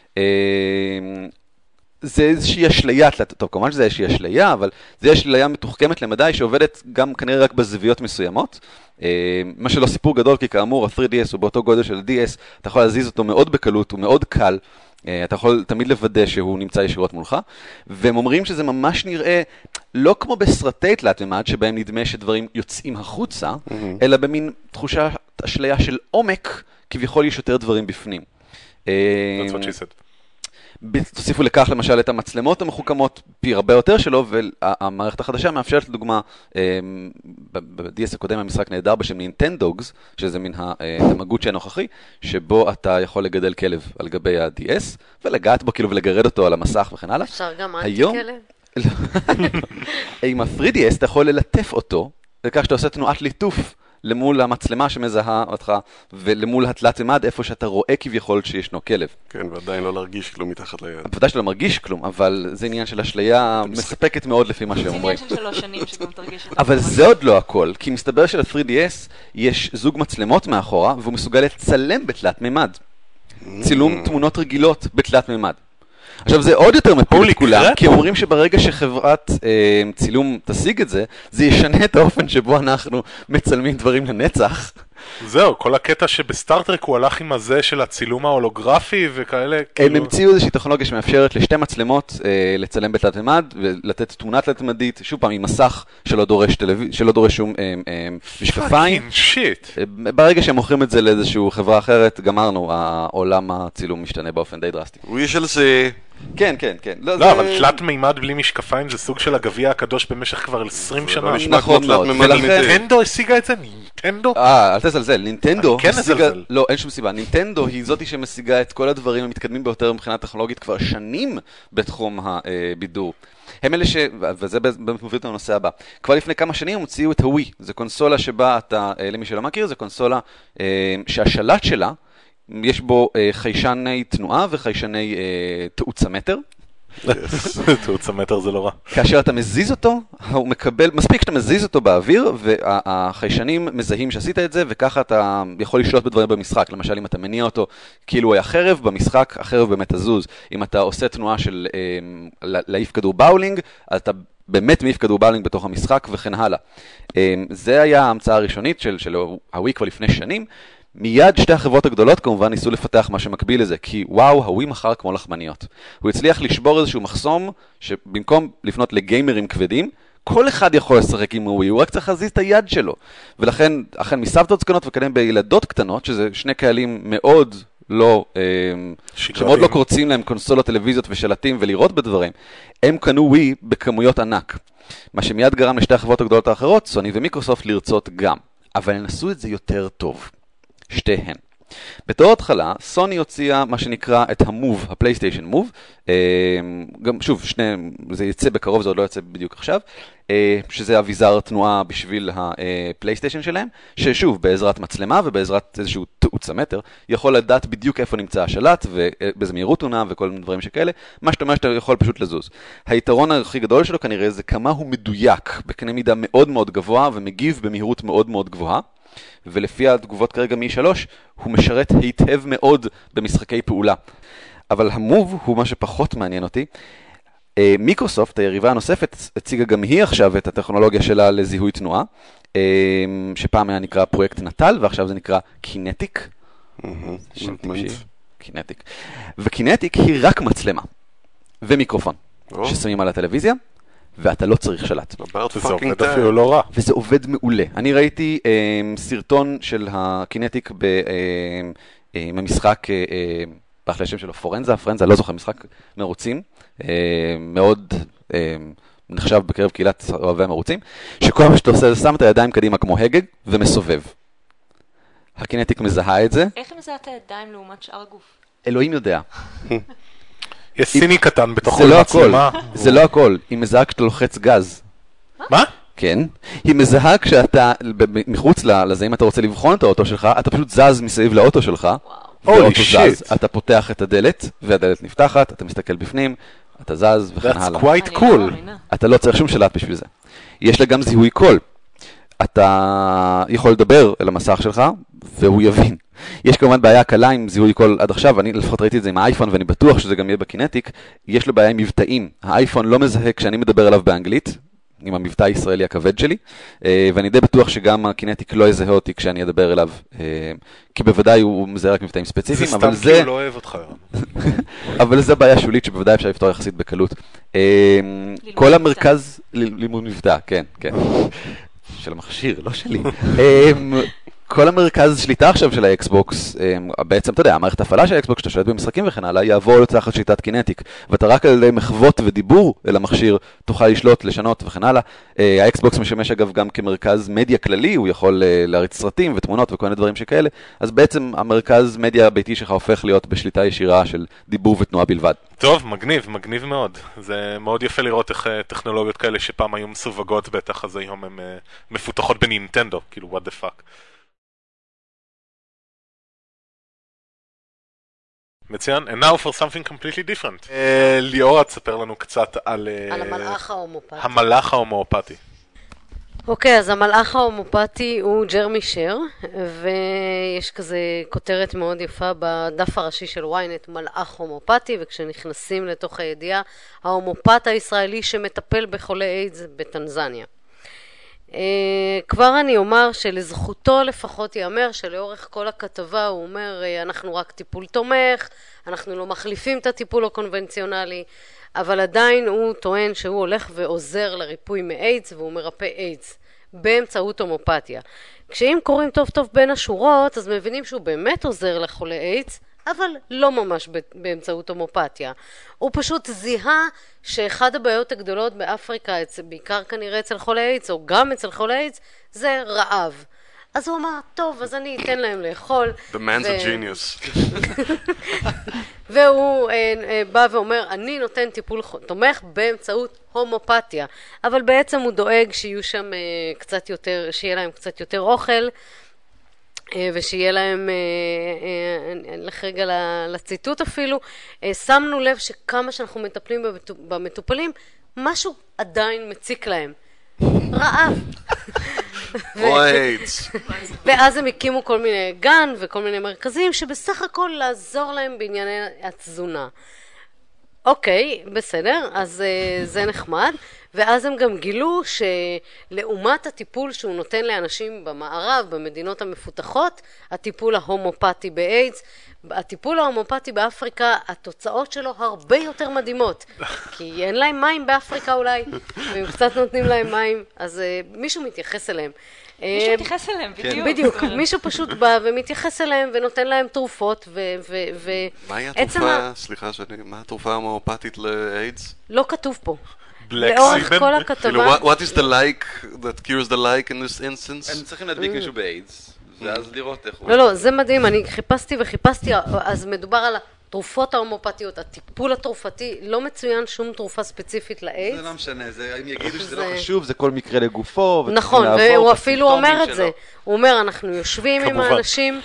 זה איזושהי אשליה, טוב, כמובן שזה איזושהי אשליה, אבל זה אשליה מתוחכמת למדי שעובדת גם כנראה רק בזוויות מסוימות. מה שלא סיפור גדול, כי כאמור, ה-תרי די אס הוא באותו גודל של ה-די אס, אתה יכול להזיז אותו מאוד בקלות, הוא מאוד קל, אתה יכול תמיד לוודא שהוא נמצא ישירות מולך, והם אומרים שזה ממש נראה לא כמו בסרטי תלת-ממד, שבהם נדמה שדברים יוצאים החוצה, אלא במין תחושה, אשליה של עומק, כביכול יש יותר דברים בפנים. That's what she said. תוסיפו לכך למשל את המצלמות המחוכמות פי הרבה יותר שלו, והמערכת החדשה מאפשרת לדוגמה, ב-די אס הקודם המשחק נהדר בשם נינטנדוגס, שזה מן המגוצ'י הנוכחי, שבו אתה יכול לגדל כלב על גבי ה-די אס, ולגעת בו כאילו ולגרד אותו על המסך וכן הלאה. אפשר גם אנטי כלב? עם ה-תרי די אס אתה יכול ללטף אותו, וכך שאתה עושה תנועת ליטוף, למול המצלמה שמזהה אותך, ולמול התלת-ממד איפה שאתה רואה כביכול שישנו כלב. כן, ועדיין לא להרגיש כלום מתחת ליד. ודאי שלא מרגיש כלום, אבל זה עניין של אשליה מספקת מאוד לפי מה שהם אומרים. זה עניין של שלוש שנים שגם תרגיש את זה. אבל זה עוד לא הכל, כי מסתבר של-תרי די אס יש זוג מצלמות מאחורה, והוא מסוגל לצלם בתלת-ממד. צילום תמונות רגילות בתלת-ממד. עכשיו זה עוד יותר מפיל את כולם, כי אומרים שברגע שחברת אה, צילום תשיג את זה, זה ישנה את האופן שבו אנחנו מצלמים דברים לנצח. זהו, כל הקטע שבסטארטרק הוא הלך עם הזה של הצילום ההולוגרפי וכאלה. הם כאילו... המציאו איזושהי טכנולוגיה שמאפשרת לשתי מצלמות אה, לצלם בתלת-ממד ולתת תמונה תלת-ממדית, שוב פעם עם מסך שלא דורש, טלו... שלא דורש שום אה, אה, משקפיים. פאקינג שיט. אה, ברגע שהם מוכרים את זה לאיזושהי חברה אחרת, גמרנו, העולם הצילום משתנה באופן די דרסטי. We shall see. כן, כן, כן. לא, לא זה... אבל תלת מימד בלי משקפיים זה סוג של הגביע הקדוש במשך כבר עשרים שנה. לא נשמע נכון מאוד. נינטנדו השיגה את זה? נינטנדו? אה, אל תזלזל. נינטנדו כן השיגה... נזלזל. לא, אין שום סיבה. נינטנדו היא זאתי שמשיגה את כל הדברים המתקדמים ביותר מבחינה טכנולוגית כבר שנים בתחום הבידור. הם אלה ש... וזה באמת מוביל את הנושא הבא. כבר לפני כמה שנים הם הוציאו את הווי. זו קונסולה שבה אתה, למי שלא מכיר, זו קונסולה שהשלט שלה יש בו אה, חיישני תנועה וחיישני אה, תאוצמטר. תאוצמטר זה לא רע. כאשר אתה מזיז אותו, הוא מקבל, מספיק שאתה מזיז אותו באוויר, והחיישנים מזהים שעשית את זה, וככה אתה יכול לשלוט בדברים במשחק. למשל, אם אתה מניע אותו כאילו הוא היה חרב, במשחק החרב באמת תזוז. אם אתה עושה תנועה של אה, להעיף כדור באולינג, אז אתה באמת מעיף כדור באולינג בתוך המשחק וכן הלאה. אה, זה היה ההמצאה הראשונית של, של הווי כבר לפני שנים. מיד שתי החברות הגדולות כמובן ניסו לפתח מה שמקביל לזה, כי וואו, הווי מחר כמו לחמניות. הוא הצליח לשבור איזשהו מחסום, שבמקום לפנות לגיימרים כבדים, כל אחד יכול לשחק עם הווי, הוא רק צריך להזיז את היד שלו. ולכן, אכן מסבתות זקנות וכן בילדות קטנות, שזה שני קהלים מאוד לא, שמאוד לא קורצים להם קונסולות, טלוויזיות ושלטים ולראות בדברים, הם קנו ווי בכמויות ענק. מה שמיד גרם לשתי החברות הגדולות האחרות, סוני ומיקרוסופט, לרצות גם. אבל הם עשו את זה יותר טוב. שתיהן. בתור התחלה, סוני הוציאה מה שנקרא את המוב, הפלייסטיישן מוב, גם שוב, שני, זה יצא בקרוב, זה עוד לא יצא בדיוק עכשיו, שזה אביזר תנועה בשביל הפלייסטיישן שלהם, ששוב, בעזרת מצלמה ובעזרת איזשהו תאוצמטר, יכול לדעת בדיוק איפה נמצא השלט, ובאיזה מהירות תונה וכל מיני דברים שכאלה, מה שאתה אומר שאתה יכול פשוט לזוז. היתרון הכי גדול שלו כנראה זה כמה הוא מדויק, בקנה מידה מאוד מאוד גבוה, ומגיב במהירות מאוד מאוד גבוהה, ולפי התגובות כרגע מ-אי שלוש, הוא משרת היטב מאוד במשחקי פעולה. אבל המוב הוא מה שפחות מעניין אותי. מיקרוסופט, היריבה הנוספת, הציגה גם היא עכשיו את הטכנולוגיה שלה לזיהוי תנועה, שפעם היה נקרא פרויקט נטל, ועכשיו זה נקרא קינטיק. קינטיק. וקינטיק היא רק מצלמה ומיקרופון. ששמים על הטלוויזיה, ואתה לא צריך שלט. זה עובד אפילו לא רע. וזה עובד מעולה. אני ראיתי סרטון של הקינטיק עם המשחק, באחלה השם שלו, פורנזה, פורנזה, לא זוכר, משחק מרוצים, מאוד נחשב בקרב קהילת אוהבי המרוצים, שכל מה שאתה עושה זה שם את הידיים קדימה כמו הגג ומסובב. הקינטיק מזהה את זה. איך היא מזהה את הידיים לעומת שאר הגוף? אלוהים יודע. יש סיני קטן בתוך זה לא הכל, המצלמה. זה לא הכל. היא מזהה כשאתה לוחץ גז. מה? כן. היא מזהה כשאתה מחוץ לזה, אם אתה רוצה לבחון את האוטו שלך, אתה פשוט זז מסביב לאוטו שלך. Holy shit. אתה פותח את הדלת, והדלת נפתחת, אתה מסתכל בפנים, אתה זז וכן הלאה. That's quite cool. אתה לא צריך שום שלט בשביל זה. יש לה גם זיהוי קול. אתה יכול לדבר אל המסך שלך, והוא יבין. יש כמובן בעיה קלה עם זיהוי קול עד עכשיו, אני לפחות ראיתי את זה עם האייפון, ואני בטוח שזה גם יהיה בקינטיק, יש לו בעיה עם מבטאים. האייפון לא מזהה כשאני מדבר עליו באנגלית, עם המבטא הישראלי הכבד שלי, ואני די בטוח שגם הקינטיק לא יזהה אותי כשאני אדבר אליו, כי בוודאי הוא מזהה רק מבטאים ספציפיים, זה סתם כי הוא לא אוהב אותך. אבל זה בעיה שולית שבוודאי אפשר לפתור יחסית בקלות. כל המרכז, לימוד מבטא, כן, כן. של המכשיר, לא שלי. כל המרכז שליטה עכשיו של האקסבוקס, בעצם, אתה יודע, המערכת הפעלה של האקסבוקס, שאתה שולט במשחקים וכן הלאה, יעבור לתחת שיטת קינטיק, ואתה רק על מחוות ודיבור אל המכשיר, תוכל לשלוט, לשנות וכן הלאה. האקסבוקס משמש אגב גם כמרכז מדיה כללי, הוא יכול להריץ סרטים ותמונות וכל מיני דברים שכאלה, אז בעצם המרכז מדיה הביתי שלך הופך להיות בשליטה ישירה של דיבור ותנועה בלבד. טוב, מגניב, מגניב מאוד. זה מאוד יפה לראות איך טכנולוגיות כאלה שפעם היו מסווגות בטח, אז היום הן מפותחות בנינטנדו, כאילו, what the fuck. מצוין, and now for something completely different. ליאורה, תספר לנו קצת על... על המלאך ההומופתי. המלאך ההומופתי. אוקיי, אז המלאך ההומופתי הוא ג'רמי שר, ויש כזה כותרת מאוד יפה בדף הראשי של וויינט, מלאך הומופתי, וכשנכנסים לתוך הידיעה, ההומופת הישראלי שמטפל בחולי איידס בטנזניה. Uh, כבר אני אומר שלזכותו לפחות יאמר שלאורך כל הכתבה הוא אומר uh, אנחנו רק טיפול תומך, אנחנו לא מחליפים את הטיפול הקונבנציונלי, אבל עדיין הוא טוען שהוא הולך ועוזר לריפוי מאיידס והוא מרפא איידס באמצעות הומופתיה. כשאם קוראים טוב טוב בין השורות אז מבינים שהוא באמת עוזר לחולי איידס, אבל לא ממש באמצעות הומופתיה. הוא פשוט זיהה שאחד הבעיות הגדולות באפריקה, בעיקר כנראה אצל חולי איידס, או גם אצל חולי איידס, זה רעב. אז הוא אמר, טוב, אז אני אתן להם לאכול. The man's a genius. והוא בא ואומר, אני נותן טיפול תומך באמצעות הומופתיה. אבל בעצם הוא דואג שיהיו שם קצת יותר, שיהיה להם קצת יותר אוכל, ושיהיה להם, נלך רגע לציטוט אפילו, שמנו לב שכמה שאנחנו מטפלים במטופלים, משהו עדיין מציק להם. רעב. או איידס. ואז הם הקימו כל מיני גן וכל מיני מרכזים, שבסך הכל לעזור להם בענייני התזונה. אוקיי, בסדר, אז זה נחמד. ואז הם גם גילו שלעומת הטיפול שהוא נותן לאנשים במערב, במדינות המפותחות, הטיפול ההומופתי באיידס, הטיפול ההומופתי באפריקה, התוצאות שלו הרבה יותר מדהימות. כי אין להם מים באפריקה אולי, והם קצת נותנים להם מים, אז uh, מישהו מתייחס אליהם. מישהו מתייחס אליהם, בדיוק. בדיוק, מישהו פשוט בא ומתייחס אליהם ונותן להם תרופות ו... מהי התרופה, סליחה, מה התרופה ההומופתית לאיידס? לא כתוב פה. לאורך כל הכתבה... What is the like that cures the like in this instance? הם צריכים להדביק מישהו באיידס, ואז לראות איך הוא... לא, לא, זה מדהים, אני חיפשתי וחיפשתי, אז מדובר על התרופות ההומופתיות, הטיפול התרופתי, לא מצוין שום תרופה ספציפית לאיידס. זה לא משנה, הם יגידו שזה לא חשוב, זה כל מקרה לגופו, נכון, והוא אפילו אומר את זה. הוא אומר, אנחנו יושבים עם האנשים...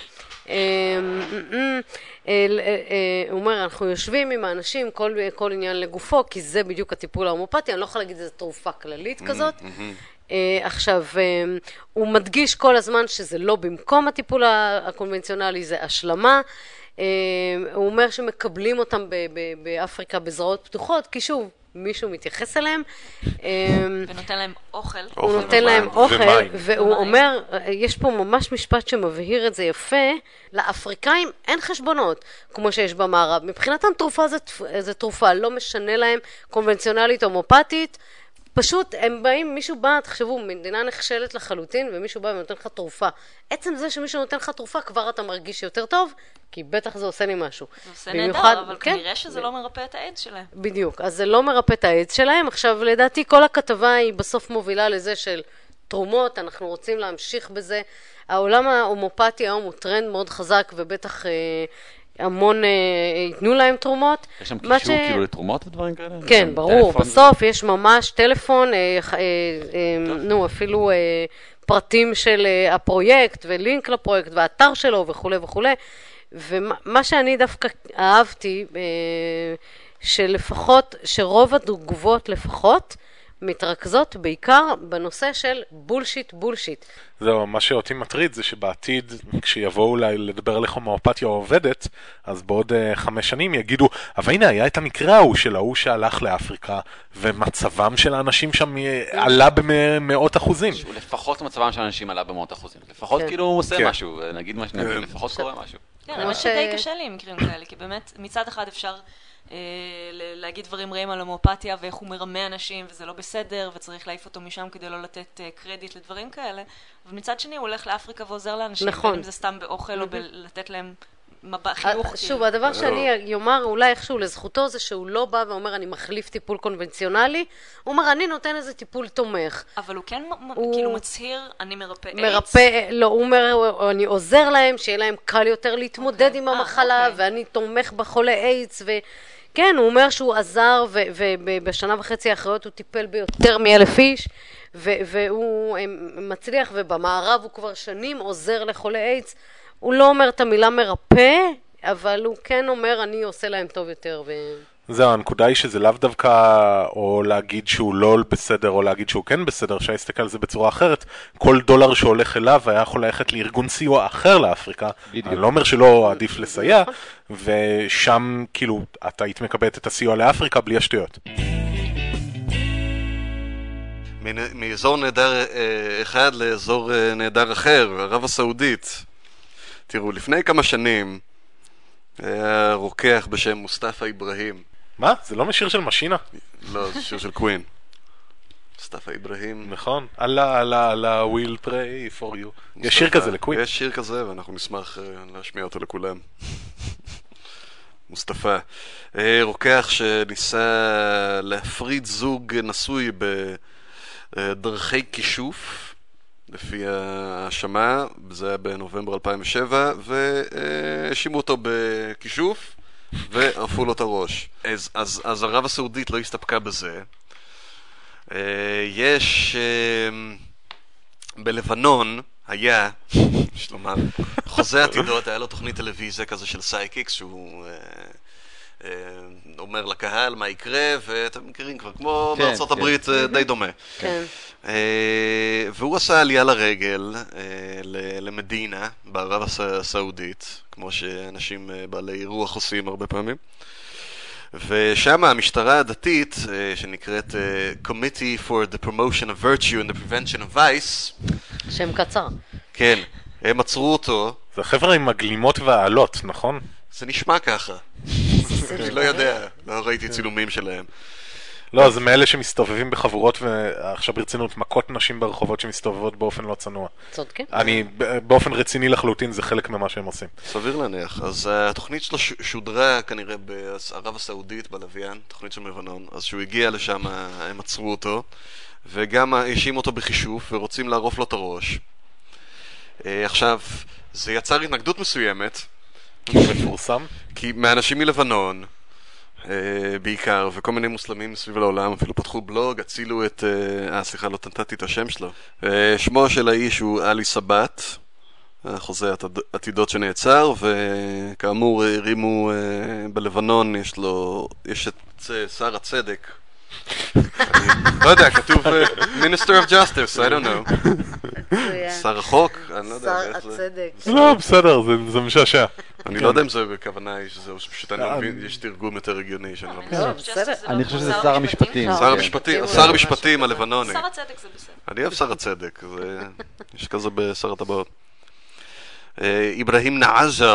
הוא אומר, אנחנו יושבים עם האנשים, כל, כל עניין לגופו, כי זה בדיוק הטיפול ההומופתי, אני לא יכולה להגיד איזו תרופה כללית כזאת. עכשיו, הוא מדגיש כל הזמן שזה לא במקום הטיפול הקונבנציונלי, זה השלמה. הוא אומר שמקבלים אותם באפריקה בזרועות פתוחות, כי שוב, מישהו מתייחס אליהם. ונותן להם אוכל. הוא נותן להם אוכל, והוא אומר, יש פה ממש משפט שמבהיר את זה יפה, לאפריקאים אין חשבונות, כמו שיש במערב. מבחינתם תרופה זה תרופה, לא משנה להם קונבנציונלית או מופתית, פשוט הם באים, מישהו בא, תחשבו, מדינה נכשלת לחלוטין, ומישהו בא ונותן לך תרופה. עצם זה שמישהו נותן לך תרופה, כבר אתה מרגיש יותר טוב, כי בטח זה עושה לי משהו. זה עושה נהדר, אבל כן, כנראה שזה לא מרפא את האיידס שלהם. בדיוק, אז זה לא מרפא את האיידס שלהם. עכשיו, לדעתי, כל הכתבה היא בסוף מובילה לזה של תרומות, אנחנו רוצים להמשיך בזה. העולם ההומופתי היום הוא טרנד מאוד חזק, ובטח אה, המון אה, ייתנו להם תרומות. יש שם קישור ש... כאילו לתרומות ודברים כאלה? כן, ברור. בסוף יש ממש טלפון, אה, אה, אה, נו, אפילו... אה, פרטים של uh, הפרויקט ולינק לפרויקט והאתר שלו וכו' וכו'. ומה שאני דווקא אהבתי, uh, שלפחות, שרוב התגובות לפחות, מתרכזות בעיקר בנושא של בולשיט בולשיט. זהו, מה שאותי מטריד זה שבעתיד, כשיבואו אולי לדבר על איך הומאופתיה עובדת, אז בעוד uh, חמש שנים יגידו, אבל הנה, היה את המקרה ההוא של ההוא שהלך לאפריקה, ומצבם של האנשים שם עלה במאות אחוזים. לפחות מצבם של האנשים עלה במאות אחוזים. לפחות כאילו הוא עושה משהו, נגיד מה שנגיד, לפחות קורה משהו. כן, אבל שדי קשה לי עם מקרים כאלה, כי באמת מצד אחד אפשר להגיד דברים רעים על הומאופתיה ואיך הוא מרמה אנשים וזה לא בסדר וצריך להעיף אותו משם כדי לא לתת קרדיט לדברים כאלה, ומצד שני הוא הולך לאפריקה ועוזר לאנשים, בין אם זה סתם באוכל או לתת להם חיוך. שוב, הדבר שאני אומר אולי איכשהו לזכותו זה שהוא לא בא ואומר אני מחליף טיפול קונבנציונלי, הוא אומר אני נותן איזה טיפול תומך. אבל הוא כן כאילו מצהיר אני מרפא איידס. מרפא, לא, הוא אומר אני עוזר להם שיהיה להם קל יותר להתמודד עם המחלה ואני תומך בחולי איידס ו... כן, הוא אומר שהוא עזר, ובשנה וחצי האחריות הוא טיפל ביותר מאלף איש, והוא מצליח, ובמערב הוא כבר שנים עוזר לחולי איידס. הוא לא אומר את המילה מרפא, אבל הוא כן אומר, אני עושה להם טוב יותר. זהו, הנקודה היא שזה לאו דווקא, או להגיד שהוא לא בסדר, או להגיד שהוא כן בסדר, שיסתכל על זה בצורה אחרת. כל דולר שהולך אליו היה יכול ללכת לארגון סיוע אחר לאפריקה. אני לא אומר שלא עדיף לסייע, ושם כאילו אתה היית מקבלת את הסיוע לאפריקה בלי השטויות. מאזור נהדר אחד לאזור נהדר אחר, ערב הסעודית. תראו, לפני כמה שנים היה רוקח בשם מוסטפא איברהים. מה? זה לא משיר של משינה? לא, זה שיר של קווין. מוסטפא איברהים. נכון. אללה, אללה, אללה, we'll pray for you. יש שיר כזה לקווין. יש שיר כזה, ואנחנו נשמח להשמיע אותו לכולם. מוסטפא. רוקח שניסה להפריד זוג נשוי בדרכי כישוף, לפי ההאשמה, זה היה בנובמבר אלפיים ושבע, והאשימו אותו בכישוף, וערפו לו את הראש. אז, אז, אז ערב הסעודית לא הסתפקה בזה. יש בלבנון, היה, יש לומר, חוזה עתידות, היה לו תוכנית טלוויזיה כזה של סייקיקס, שהוא אומר לקהל מה יקרה, ואתם מכירים כבר, כמו בארצות הברית די דומה. כן. והוא עשה עלייה לרגל למדינה בערב הסעודית, כמו שאנשים בעלי רוח עושים הרבה פעמים, ושם המשטרה הדתית שנקראת Committee for the Promotion of Virtue and the Prevention of Vice, שם קצר, כן, הם עצרו אותו. זה חבר'ה עם הגלימות והעלות, נכון? זה נשמע ככה, אני לא יודע, לא ראיתי צילומים שלהם. לא, זה מאלה שמסתובבים בחבורות ועכשיו ברצינות מכות נשים ברחובות שמסתובבות באופן לא צנוע. צודקים. אני באופן רציני לחלוטין, זה חלק ממה שהם עושים. סביר להניח. אז התוכנית שלו שודרה כנראה בערב הסעודית בלוויין, תוכנית של לבנון. אז שהוא הגיע לשם, הם עצרו אותו, וגם האשים אותו בחישוף ורוצים לערוף לו את הראש. עכשיו, זה יצר התנגדות מסוימת. מפורסם. כי מאנשים מלבנון, בעיקר, וכל מיני מוסלמים מסביב לעולם אפילו פתחו בלוג, הצילו את, אה, סליחה, לא תנתתי את השם שלו. שמו של האיש הוא אלי סבת, חוזה עתידות שנעצר, וכאמור הרימו בלבנון, יש לו, יש את שר הצדק, לא יודע, כתוב Minister of Justice, I don't know. שר החוק? אני לא יודע. שר הצדק. לא, בסדר, זה משעשע. אני לא יודע אם זה בכוונה, שזה פשוט אני לא מבין, יש תרגום יותר הגיוני שאני לא מבין. אני חושב שזה שר המשפטים. שר המשפטים, שר המשפטים הלבנוני. שר הצדק זה בסדר. אני אוהב שר הצדק, יש כזה בשר הטבעות. איברהים נעז'ר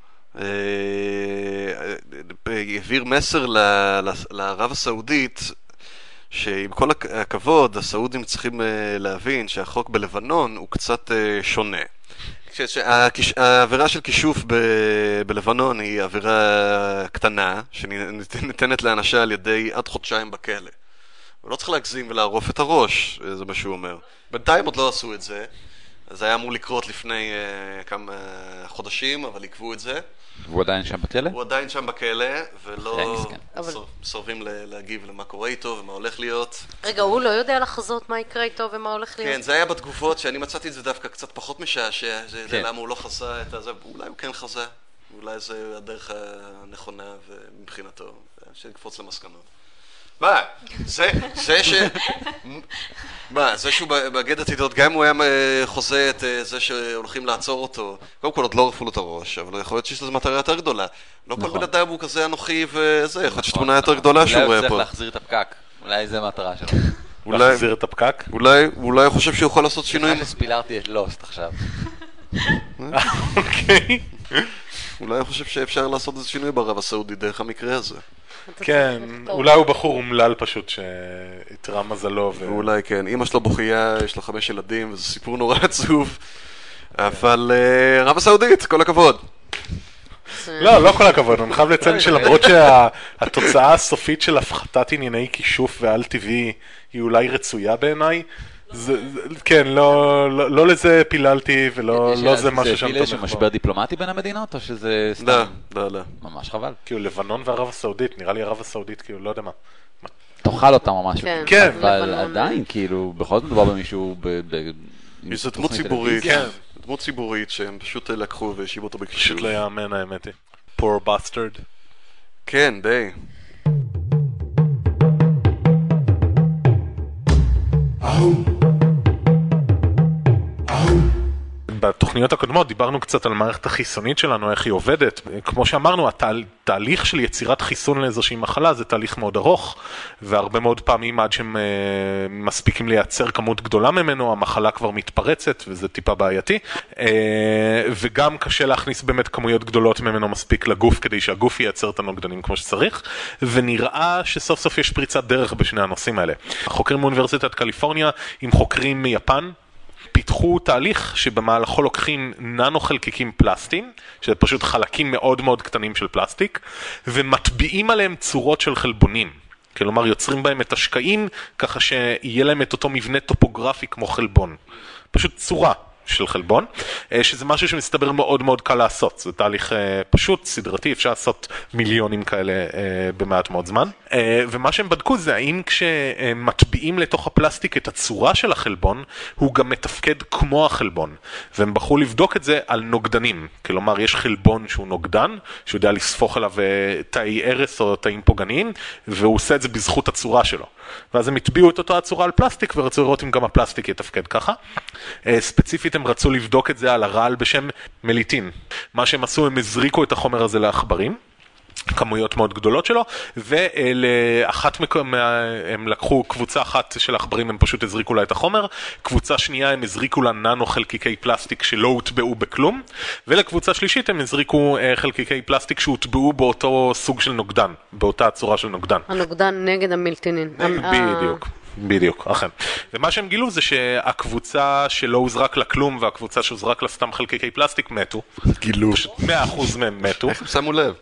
העביר מסר לערב הסעודית, שעם כל הכבוד, הסעודים צריכים להבין שהחוק בלבנון הוא קצת שונה. העבירה של כישוף בלבנון היא עבירה קטנה, שניתנת לאנשה על ידי עד חודשיים בכלא. ולא צריך להגזים ולערוף את הראש, זה מה שהוא אומר. בינתיים עוד לא עשו את זה, זה היה אמור לקרות לפני כמה חודשים, אבל עקבו את זה. והוא עדיין שם בכלא? הוא עדיין שם בכלא, ולא מסרבים להגיב למה קורה איתו ומה הולך להיות. רגע, הוא לא יודע לחזות מה יקרה איתו ומה הולך להיות? כן, זה היה בתגובות שאני מצאתי את זה דווקא קצת פחות משעשע, זה למה הוא לא חזה את זה, אולי הוא כן חזה, אולי זה הדרך הנכונה מבחינתו, שנקפוץ למסקנות. מה? זה, זה ש... מה, זה שהוא בגד עתידות, גם הוא היה חוזה את זה שהולכים לעצור אותו. קודם כל עוד לא רפו לו את הראש, אבל יכול להיות שיש לזה מטרה יותר גדולה. לא כל בן אדם הוא כזה אנוכי וזה, יכול להיות שתמונה יותר גדולה שהוא רואה פה. אולי הוא צריך להחזיר את הפקק, אולי זה המטרה שלו. להחזיר את הפקק? אולי הוא חושב שהוא יכול לעשות שינויים. אני ספילרתי את לוסט עכשיו. אוקיי. אולי הוא חושב שאפשר לעשות איזה שינוי בערב הסעודי דרך המקרה הזה. כן, אולי הוא בחור אומלל פשוט שהתראה מזלו. אולי כן, אמא שלו בוכייה, יש לו חמש ילדים, וזה סיפור נורא עצוב. אבל ערב הסעודית, כל הכבוד. לא, לא כל הכבוד, אני חייב לציין שלמרות שהתוצאה הסופית של הפחתת ענייני כישוף ועל טבעי היא אולי רצויה בעיניי, כן, לא לזה פיללתי ולא זה מה ששם תומך. זה משבר דיפלומטי בין המדינות או שזה סתם? לא, לא, לא. ממש חבל. כאילו לבנון וערב הסעודית, נראה לי ערב הסעודית, כאילו לא יודע מה. תאכל אותם או משהו. כן. אבל עדיין, כאילו, בכל זאת מדובר במישהו... יש דמות ציבורית, דמות ציבורית שהם פשוט לקחו והשיבו אותו בכישוף. פשוט לא יאמן האמת היא. poor bastard. כן, די. בתוכניות הקודמות דיברנו קצת על מערכת החיסונית שלנו, איך היא עובדת. כמו שאמרנו, התהליך של יצירת חיסון לאיזושהי מחלה זה תהליך מאוד ארוך, והרבה מאוד פעמים עד שהם מספיקים לייצר כמות גדולה ממנו, המחלה כבר מתפרצת, וזה טיפה בעייתי. וגם קשה להכניס באמת כמויות גדולות ממנו מספיק לגוף, כדי שהגוף ייצר את הנוגדנים כמו שצריך, ונראה שסוף סוף יש פריצת דרך בשני הנושאים האלה. החוקרים מאוניברסיטת קליפורניה עם חוקרים מיפן, פיתחו תהליך שבמהלכו לוקחים ננו חלקיקים פלסטיים, שזה פשוט חלקים מאוד מאוד קטנים של פלסטיק, ומטביעים עליהם צורות של חלבונים. כלומר, יוצרים בהם את השקעים, ככה שיהיה להם את אותו מבנה טופוגרפי כמו חלבון. פשוט צורה של חלבון, שזה משהו שמסתבר מאוד מאוד קל לעשות. זה תהליך פשוט, סדרתי, אפשר לעשות מיליונים כאלה במעט מאוד זמן. ומה שהם בדקו זה האם כשמטביעים לתוך הפלסטיק את הצורה של החלבון, הוא גם מתפקד כמו החלבון. והם בחרו לבדוק את זה על נוגדנים. כלומר, יש חלבון שהוא נוגדן, שהוא יודע לספוך עליו תאי ערס או תאים פוגעניים, והוא עושה את זה בזכות הצורה שלו. ואז הם הטביעו את אותו הצורה על פלסטיק, ורצו לראות אם גם הפלסטיק יתפקד ככה. ספציפית הם רצו לבדוק את זה על הרעל בשם מליטין. מה שהם עשו, הם הזריקו את החומר הזה לעכברים, כמויות מאוד גדולות שלו, ולאחת מקום, הם לקחו קבוצה אחת של עכברים, הם פשוט הזריקו לה את החומר, קבוצה שנייה הם הזריקו לה ננו חלקיקי פלסטיק שלא הוטבעו בכלום, ולקבוצה שלישית הם הזריקו חלקיקי פלסטיק שהוטבעו באותו סוג של נוגדן, באותה צורה של נוגדן. הנוגדן נגד המילטינין. בדיוק. בדיוק, אכן. ומה שהם גילו זה שהקבוצה שלא הוזרק לה כלום והקבוצה שהוזרק לה סתם חלקיקי פלסטיק מתו. גילו. מאה אחוז מהם מתו. איך הם שמו לב?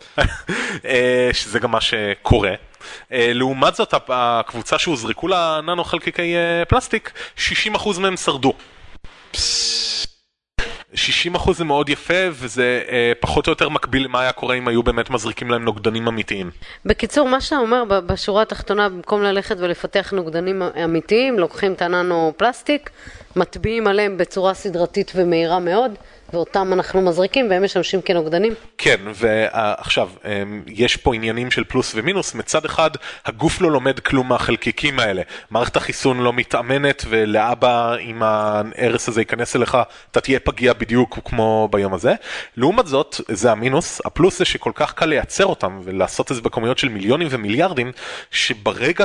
שזה גם מה שקורה. לעומת זאת, הקבוצה שהוזרקו לה ננו חלקיקי פלסטיק, שישים אחוז מהם שרדו. שישים אחוז זה מאוד יפה, וזה אה, פחות או יותר מקביל למה היה קורה אם היו באמת מזריקים להם נוגדנים אמיתיים. בקיצור, מה שאתה אומר, בשורה התחתונה, במקום ללכת ולפתח נוגדנים אמיתיים, לוקחים את הננו פלסטיק, מטביעים עליהם בצורה סדרתית ומהירה מאוד, ואותם אנחנו מזריקים והם משמשים כנוגדנים. כן, ועכשיו, יש פה עניינים של פלוס ומינוס. מצד אחד, הגוף לא לומד כלום מהחלקיקים האלה. מערכת החיסון לא מתאמנת, ולאבא, אם הערס הזה ייכנס אליך, אתה תהיה פגיע בדיוק כמו ביום הזה. לעומת זאת, זה המינוס. הפלוס זה שכל כך קל לייצר אותם, ולעשות את זה בכמויות של מיליונים ומיליארדים, שברגע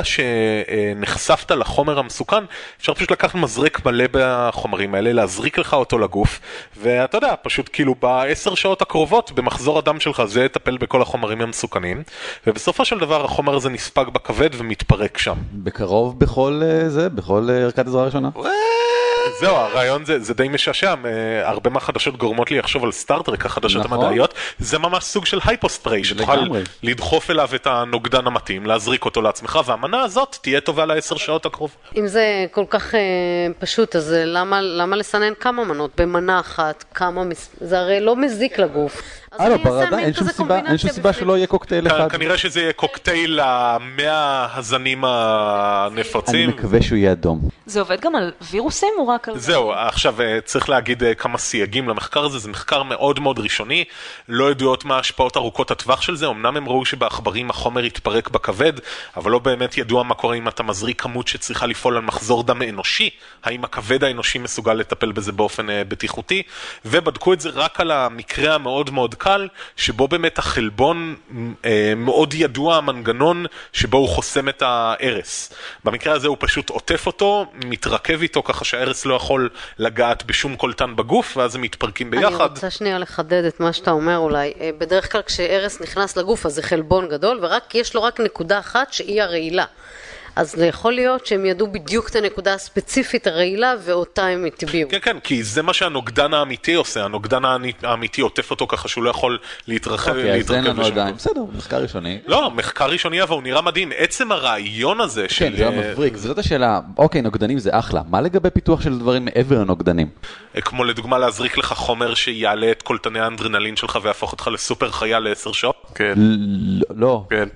שנחשפת לחומר המסוכן, אפשר פשוט לקחת מזרק מלא בחומרים האלה, להזריק לך אותו לגוף, ואתה יודע, פשוט כאילו בעשר שעות הקרובות, במחזור הדם שלך, זה יטפל בכל החומרים המסוכנים, ובסופו של דבר החומר הזה נספג בכבד ומתפרק שם. בקרוב בכל זה, בכל ערכת עזרה ראשונה. זהו, הרעיון זה, זה די משעשע, הרבה מהחדשות גורמות לי לחשוב על סטארטרק, החדשות נכון. המדעיות, זה ממש סוג של הייפוספריי, שתוכל לדחוף אליו את הנוגדן המתאים, להזריק אותו לעצמך, והמנה הזאת תהיה טובה לעשר שעות הקרוב. אם זה כל כך אה, פשוט, אז למה, למה לסנן כמה מנות? במנה אחת, כמה, זה הרי לא מזיק לגוף. אה, לא, ברדה, אין שום סיבה, אין שום סיבה שלא יהיה קוקטייל אחד. כנראה שזה יהיה קוקטייל למאה הזנים הנפוצים. אני מקווה שהוא יהיה אדום. זה עובד גם על וירוסים או רק על... זהו, עכשיו צריך להגיד כמה סייגים למחקר הזה, זה מחקר מאוד מאוד ראשוני, לא ידועות מה ההשפעות ארוכות הטווח של זה, אמנם הם ראו שבעכברים החומר יתפרק בכבד, אבל לא באמת ידוע מה קורה אם אתה מזריק כמות שצריכה לפעול על מחזור דם אנושי, האם הכבד האנושי מסוגל לטפל בזה באופן בטיחותי, ובדקו את זה רק על המקרה המאוד מאוד קל, שבו באמת החלבון מאוד ידוע המנגנון שבו הוא חוסם את הערס. במקרה הזה הוא פשוט עוטף אותו, מתרכב איתו ככה שהערס לא יכול לגעת בשום קולטן בגוף, ואז הם מתפרקים ביחד. אני רוצה שנייה לחדד את מה שאתה אומר אולי. בדרך כלל כשערס נכנס לגוף, אז זה חלבון גדול, ורק יש לו רק נקודה אחת שהיא הרעילה. אז יכול להיות שהם ידעו בדיוק את הנקודה הספציפית הרעילה, ואותה הם הטביעו. כן, כן, כי זה מה שהנוגדן האמיתי עושה, הנוגדן האמיתי עוטף אותו ככה שהוא לא יכול להתרחב. אוקיי, אז אין לנו עדיין. בסדר, מחקר ראשוני. לא, מחקר ראשוני, אבל הוא נראה מדהים. עצם הרעיון הזה של... כן, זה מבריק. זאת השאלה, אוקיי, נוגדנים זה אחלה. מה לגבי פיתוח של דברים מעבר לנוגדנים? כמו לדוגמה להזריק לך חומר שיעלה את קולטני האנדרנלין שלך ויהפוך אותך לסופר חיה לעשר שעות? כן. לא. כן.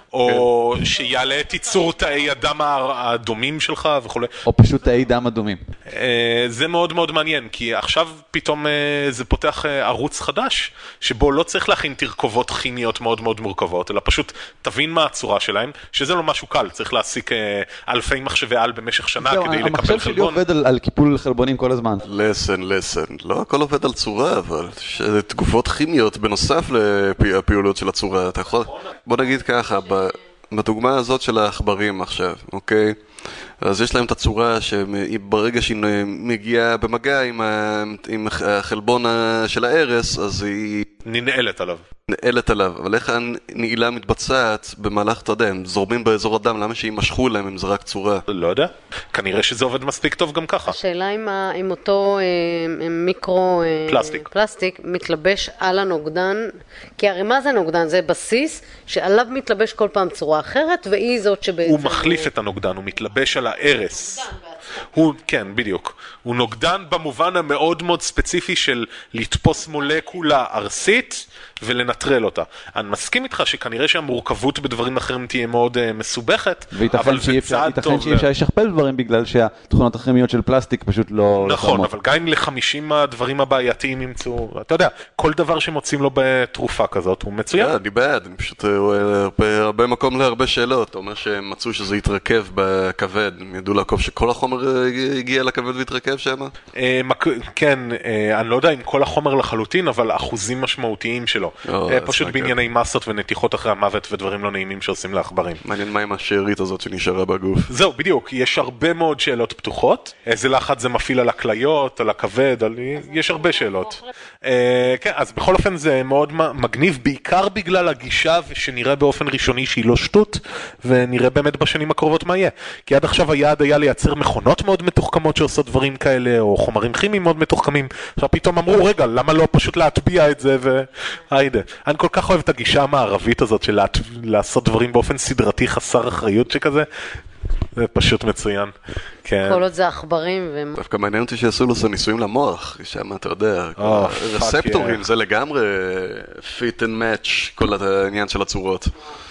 או שיעלה את ייצור תאי הדם הדומים שלך וכו'. או פשוט תאי דם אדומים. זה מאוד מאוד מעניין, כי עכשיו פתאום זה פותח ערוץ חדש, שבו לא צריך להכין תרכובות כימיות מאוד מאוד מורכבות, אלא פשוט תבין מה הצורה שלהם, שזה לא משהו קל, צריך להסיק אלפי מחשבי על במשך שנה כדי לקבל חלבון. המחשב שלי עובד על קיפול חלבונים כל הזמן. לסן, לסן. לא הכל עובד על צורה, אבל תגובות כימיות בנוסף לפעולות של הצורה. אתה יכול... בוא נגיד ככה, בדוגמה הזאת של העכברים עכשיו, אוקיי? אז יש להם את הצורה שברגע שהיא מגיעה במגע עם, ה... עם החלבון של הערס, אז היא... ננעלת עליו. נעלת עליו, אבל איך הנעילה מתבצעת במהלך, אתה יודע, הם זורמים באזור הדם, למה שימשכו להם אם זה רק צורה? לא יודע, כנראה שזה עובד מספיק טוב גם ככה. השאלה אם, ה... אם אותו אה, מיקרו... אה, פלסטיק. פלסטיק מתלבש על הנוגדן, כי הרי מה זה נוגדן? זה בסיס שעליו מתלבש כל פעם צורה אחרת, והיא זאת שבעצם... הוא מחליף את הנוגדן, הוא מתלבש על הערס. הוא, כן, בדיוק. הוא נוגדן במובן המאוד מאוד ספציפי של לתפוס מולקולה ארסית ולנטרל אותה. אני מסכים איתך שכנראה שהמורכבות בדברים אחרים תהיה מאוד uh, מסובכת, אבל זה צעד טוב. ייתכן שאי אפשר לשכפל דברים בגלל שהתכונות הכימיות של פלסטיק פשוט לא... נכון, אבל גם אם ל-חמישים הדברים הבעייתיים ימצאו, אתה יודע, כל דבר שמוצאים לו בתרופה כזאת הוא מצוין. אני בעד, אני פשוט רואה הרבה מקום להרבה שאלות. אתה אומר שהם מצאו שזה יתרכב בכבד, הם ידעו לעקוב שכל החומר הגיע לכבד והתרכב שם? כן, אני לא יודע אם כל החומר לחלוטין, אבל אחוזים משמעותיים שלו. פשוט בענייני מסות ונתיחות אחרי המוות ודברים לא נעימים שעושים לעכברים. מעניין מה עם השארית הזאת שנשארה בגוף. זהו, בדיוק, יש הרבה מאוד שאלות פתוחות. איזה לחץ זה מפעיל על הכליות, על הכבד, יש הרבה שאלות. כן, אז בכל אופן זה מאוד מגניב, בעיקר בגלל הגישה שנראה באופן ראשוני שהיא לא שטות, ונראה באמת בשנים הקרובות מה יהיה. כי עד עכשיו היעד היה לייצר מכונות מאוד מתוחכמות שעושות דברים כאלה, או חומרים כימיים מאוד מתוחכמים. עכשיו פתאום אמרו, רגע, למה לא פשוט להטביע את זה והיידה. אני כל כך אוהב את הגישה המערבית הזאת של לעשות דברים באופן סדרתי חסר אחריות שכזה. זה פשוט מצוין. כל עוד זה עכברים. דווקא מעניין אותי שיעשו לו ניסויים למוח, שם אתה יודע, רספטורים זה לגמרי fit and match, כל העניין של הצורות.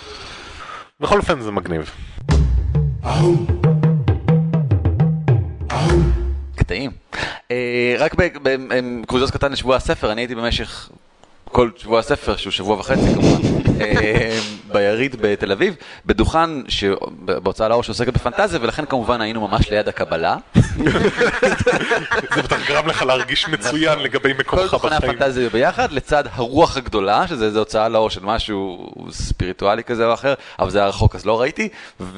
בכל אופן זה מגניב. טעים. רק בקרוזיוז קטן לשבוע הספר, אני הייתי במשך כל שבוע הספר, שהוא שבוע וחצי כמובן, ביריד בתל אביב, בדוכן בהוצאה לאור שעוסקת בפנטזיה, ולכן כמובן היינו ממש ליד הקבלה. זה בטח גרם לך להרגיש מצוין לגבי מקומך בחיים. כל דוכני הפנטזיה ביחד, לצד הרוח הגדולה, שזה הוצאה לאור של משהו ספיריטואלי כזה או אחר, אבל זה היה רחוק אז לא ראיתי,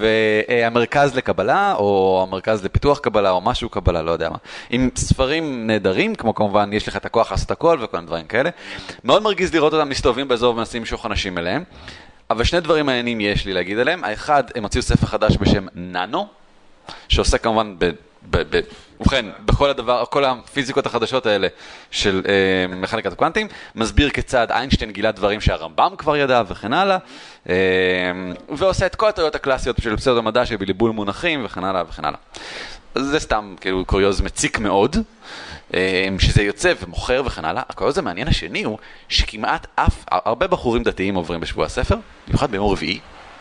והמרכז לקבלה, או המרכז לפיתוח קבלה, או משהו קבלה, לא יודע מה. עם ספרים נהדרים, כמו כמובן יש לך את הכוח לעשות הכל וכל מיני דברים כאלה. מאוד מרגיז לראות אותם מסתובבים באזור ומנסים למשוך אנשים אליהם, אבל שני דברים מעניינים יש לי להגיד עליהם. האחד, הם הוציאו ספר חדש בשם ננו, שעוסק כמובן ב... ב... ב... ובכן, בכל הדבר, כל הפיזיקות החדשות האלה של אה, מכניקת הקוונטים, מסביר כיצד איינשטיין גילה דברים שהרמב"ם כבר ידע וכן הלאה, אה, ועושה את כל הטעויות הקלאסיות של פסאודו-מדע שבליבול מונחים וכן הלאה וכן הלאה. זה סתם כאילו קוריוז מציק מאוד, שזה יוצא ומוכר וכן הלאה. הקוריוז המעניין השני הוא שכמעט אף, הרבה בחורים דתיים עוברים בשבוע הספר, במיוחד ביום רביעי,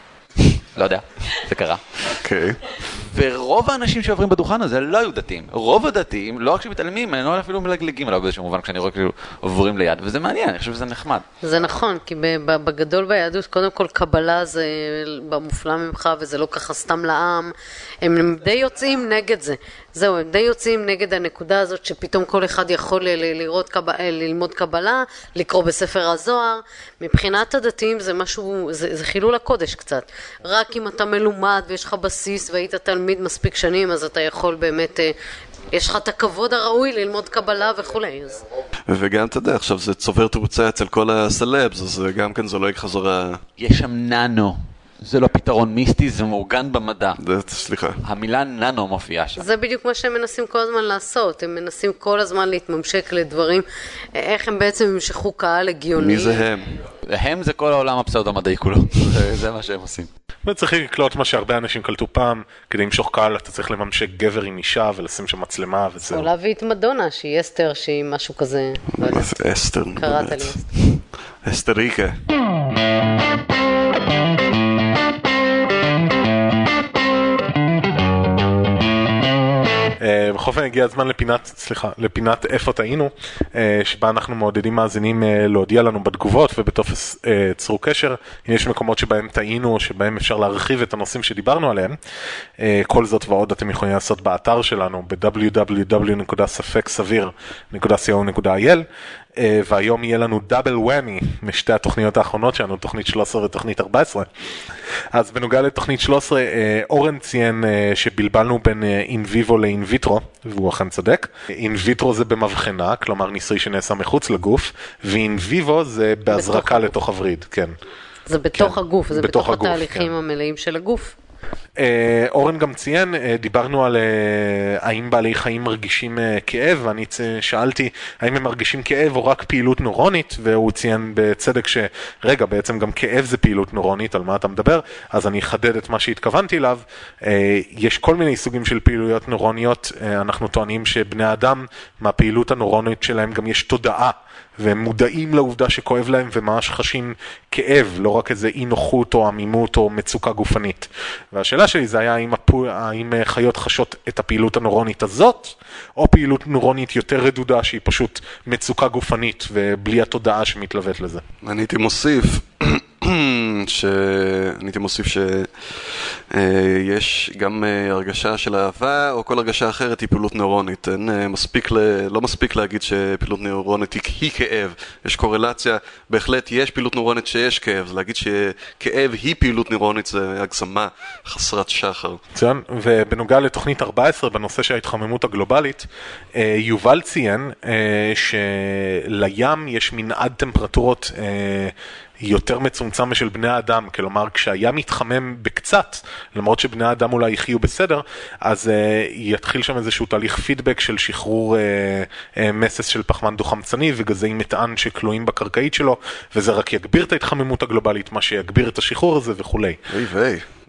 לא יודע, זה קרה. אוקיי. ורוב האנשים שעוברים בדוכן הזה לא היו דתיים. רוב הדתיים, לא רק שמתעלמים, אני לא אפילו מלגלגים עליו באיזשהו מובן, כשאני רואה כאילו עוברים ליד, וזה מעניין, אני חושב שזה נחמד. זה נכון, כי בגדול ביהדות, קודם כל קבלה זה במופלא ממך, וזה לא ככה סתם לעם. הם די יוצאים נגד זה. זהו, הם די יוצאים נגד הנקודה הזאת, שפתאום כל אחד יכול לראות קבלה, ללמוד קבלה, לקרוא בספר הזוהר. מבחינת הדתיים זה משהו, זה, זה חילול הקודש קצת. רק אם אתה מלומד ויש לך בסיס והיית תלמיד מספיק שנים, אז אתה יכול באמת, יש לך את הכבוד הראוי ללמוד קבלה וכולי. אז... וגם אתה יודע, עכשיו זה צובר תאוצה אצל כל הסלבס, אז גם כן זה לא יחזור... יש שם ננו. זה לא פתרון מיסטי, זה מאורגן במדע. סליחה. המילה ננו מופיעה שם. זה בדיוק מה שהם מנסים כל הזמן לעשות. הם מנסים כל הזמן להתממשק לדברים, איך הם בעצם ימשכו קהל הגיוני. מי זה הם? הם זה כל העולם הפסאודו-מדעי כולו. זה מה שהם עושים. וצריך לקלוט מה שהרבה אנשים קלטו פעם, כדי למשוך קהל אתה צריך לממשק גבר עם אישה ולשים שם מצלמה וזהו. או להביא את מדונה, שהיא אסתר, שהיא משהו כזה. אסתר. קראת לי אסתר. אסתריקה. בכל אופן הגיע הזמן לפינת, סליחה, לפינת איפה טעינו, שבה אנחנו מעודדים מאזינים להודיע לנו בתגובות ובטופס צרו קשר, אם יש מקומות שבהם טעינו או שבהם אפשר להרחיב את הנושאים שדיברנו עליהם. כל זאת ועוד אתם יכולים לעשות באתר שלנו ב-דאבליו דאבליו דאבליו נקודה ספק סביר נקודה סי או נקודה איי אל, והיום יהיה לנו דאבל וואמי משתי התוכניות האחרונות שלנו, תוכנית שלוש עשרה ותוכנית ארבע עשרה. אז בנוגע לתוכנית שלוש עשרה, אורן ציין שבלבלנו בין אין ויבו לאין ויטרו, והוא אכן צדק. אין ויטרו זה במבחנה, כלומר ניסוי שנעשה מחוץ לגוף, ואין ויבו זה בהזרקה לתוך הווריד, כן. זה בתוך הגוף, זה בתוך הגוף, התהליכים כן. המלאים של הגוף. אורן גם ציין, דיברנו על האם בעלי חיים מרגישים כאב, ואני שאלתי האם הם מרגישים כאב או רק פעילות נורונית, והוא ציין בצדק שרגע, בעצם גם כאב זה פעילות נורונית, על מה אתה מדבר? אז אני אחדד את מה שהתכוונתי אליו. יש כל מיני סוגים של פעילויות נורוניות, אנחנו טוענים שבני האדם, מהפעילות הנורונית שלהם גם יש תודעה, והם מודעים לעובדה שכואב להם וממש חשים כאב, לא רק איזה אי נוחות או עמימות או מצוקה גופנית. והשאלה שלי זה היה האם, הפו... האם חיות חשות את הפעילות הנורונית הזאת, או פעילות נורונית יותר רדודה שהיא פשוט מצוקה גופנית ובלי התודעה שמתלוות לזה. אני הייתי מוסיף ש... אני הייתי מוסיף שיש גם הרגשה של אהבה או כל הרגשה אחרת היא פעילות נוירונית. אין מספיק ל... לא מספיק להגיד שפעילות נוירונית היא כאב. יש קורלציה, בהחלט יש פעילות נוירונית שיש כאב. זה להגיד שכאב היא פעילות נוירונית זה הגזמה חסרת שחר. ציין, ובנוגע לתוכנית ארבע עשרה בנושא של ההתחממות הגלובלית, יובל ציין שלים יש מנעד טמפרטורות יותר מצומצם משל בני האדם, כלומר כשהים מתחמם בקצת, למרות שבני האדם אולי יחיו בסדר, אז uh, יתחיל שם איזשהו תהליך פידבק של שחרור uh, uh, מסס של פחמן דו-חמצני וגזי מטען שכלואים בקרקעית שלו, וזה רק יגביר את ההתחממות הגלובלית, מה שיגביר את השחרור הזה וכולי. אוי ויי,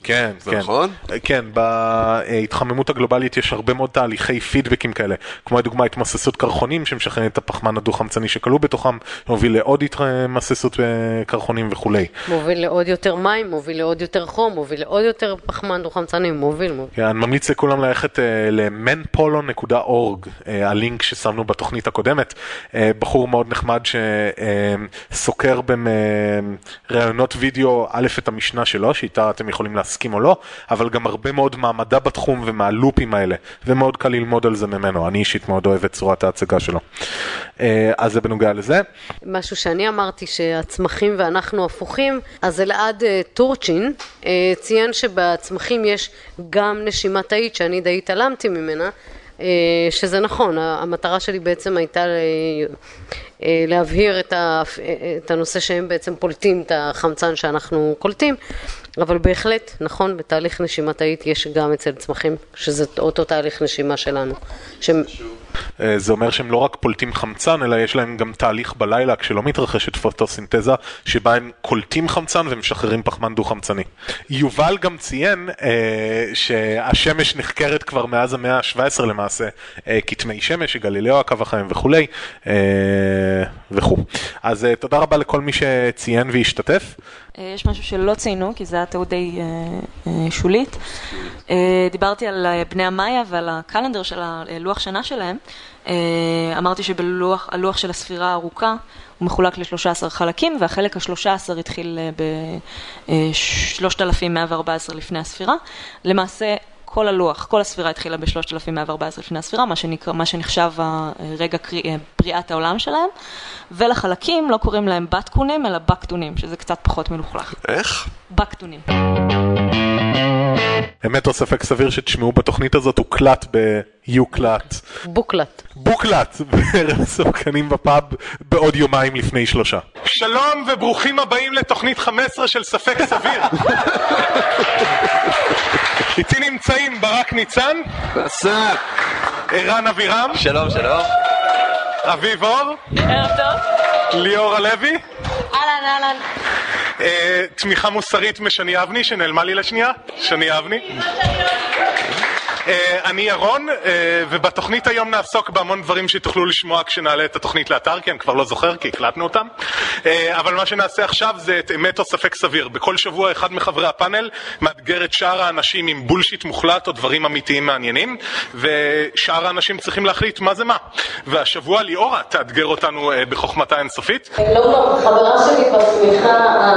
כן, כן. נכון? כן, בהתחממות הגלובלית יש הרבה מאוד תהליכי פידבקים כאלה, כמו לדוגמה התמססות קרחונים שמשחררים את הפחמן הדו-חמצני שכלוא בתוכם, מוביל לעוד התמססות קרחונים וכולי. מוביל לעוד יותר מים, מוביל לעוד יותר חום, מוביל לעוד יותר פחמן דו-חמצני, מוביל, מוביל. כן, אני ממליץ לכולם ללכת ל-menpolo נקודה org, הלינק ששמנו בתוכנית הקודמת, בחור מאוד נחמד שסוקר ברעיונות וידאו א' את המשנה שלו, שאיתה אתם יכולים להסכים או לא, אבל גם הרבה מאוד מעמדה בתחום ומהלופים האלה, ומאוד קל ללמוד על זה ממנו. אני אישית מאוד אוהב את צורת ההצגה שלו. אז זה בנוגע לזה. משהו שאני אמרתי שהצמחים ואנחנו הפוכים, אז אלעד טורצ'ין ציין שבצמחים יש גם נשימה תאית, שאני די התעלמתי ממנה, שזה נכון. המטרה שלי בעצם הייתה להבהיר את הנושא שהם בעצם פולטים את החמצן שאנחנו קולטים, אבל בהחלט, נכון, בתהליך נשימה תאית יש גם אצל צמחים, שזה אותו תהליך נשימה שלנו. ש... זה אומר שהם לא רק פולטים חמצן, אלא יש להם גם תהליך בלילה, כשלא מתרחשת פוטוסינתזה, שבה הם קולטים חמצן ומשחררים פחמן דו-חמצני. יובל גם ציין אה, שהשמש נחקרת כבר מאז המאה ה-שבע עשרה למעשה, אה, כתמי שמש, גלילאו הקו החיים וכולי, אה, וכו'. אז אה, תודה רבה לכל מי שציין והשתתף. יש משהו שלא ציינו, כי זה היה טעות די שולית. דיברתי על בני המאיה ועל הקלנדר של הלוח שנה שלהם. אמרתי שבלוח של הספירה הארוכה הוא מחולק ל-שלושה עשר חלקים, והחלק ה-שלושה עשר התחיל ב-שלושת אלפים מאה וארבע עשרה לפני הספירה. למעשה, כל הלוח, כל הספירה התחילה ב-שלושת אלפים מאה וארבע עשרה לפני הספירה, מה שנקרא, מה שנחשב הרגע בריאת העולם שלהם, ולחלקים לא קוראים להם בקטונים, אלא בקטונים, שזה קצת פחות מלוכלך. איך? בקטונים. אמת או ספק סביר שתשמעו בתוכנית הזאת, הוא קלט ביוקלט. בוקלט. בוקלט, בערב ספקנים בפאב בעוד יומיים לפני שלושה. שלום וברוכים הבאים לתוכנית חמש עשרה של ספק סביר. איתי נמצאים ברק ניצן. בסק. ערן אבירם. שלום, שלום. אביב אור. ערב טוב. ליאור הלוי. אהלן, אהלן. תמיכה מוסרית משני אבני שנעלמה לי לשנייה. שני אבני. אני ירון, ובתוכנית היום נעסוק בהמון דברים שתוכלו לשמוע כשנעלה את התוכנית לאתר, כי אני כבר לא זוכר, כי הקלטנו אותם. אבל מה שנעשה עכשיו זה את אמת או ספק סביר. בכל שבוע אחד מחברי הפאנל מאתגר את שאר האנשים עם בולשיט מוחלט או דברים אמיתיים מעניינים, ושאר האנשים צריכים להחליט מה זה מה. והשבוע ליאורה תאתגר אותנו בחוכמתה אינסופית. לא, לא, חברה שלי כבר סמיכה,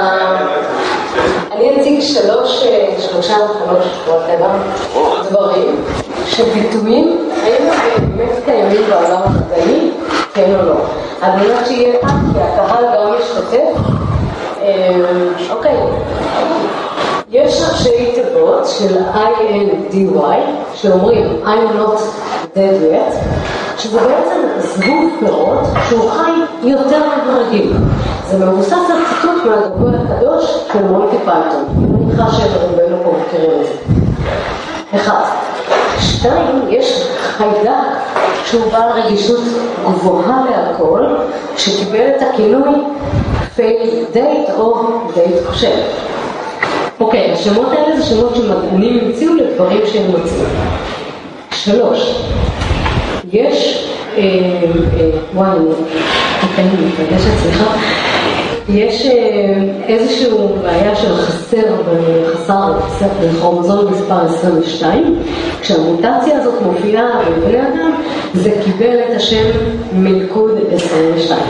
אני אציג שלוש, שלושה וחלוש דברים שביטויים האם באמת קיימים בעולם המדעי, כן או לא. על מנת שיהיה פעם, כי הקהל גם משתתף. אוקיי, יש ראשי תיבות של איי אן די וואי שאומרים I'm not dead yet, שזה בעצם זבוב פירות שהוא חי יותר מרגיל. זה מבוסס על ציטוט מהגבול הקדוש של מונטי פייתון. אני מניחה שרובנו פה מכירים את זה. אחד. שתיים, יש חיידק שהוא בעל רגישות גבוהה להכל, שקיבל את הכינוי fail date או date חושב. אוקיי, השמות האלה זה שמות שמדענים המציאו לדברים שהם מציאו. שלוש. יש, אה, אה, וואי, אני מתרגשת, סליחה. יש איזשהו בעיה של חסר בחסר בכרומוזום מספר עשרים ושתיים, כשהמוטציה הזאת מופיעה בבני אדם, זה קיבל את השם מלכוד עשרים ושתיים.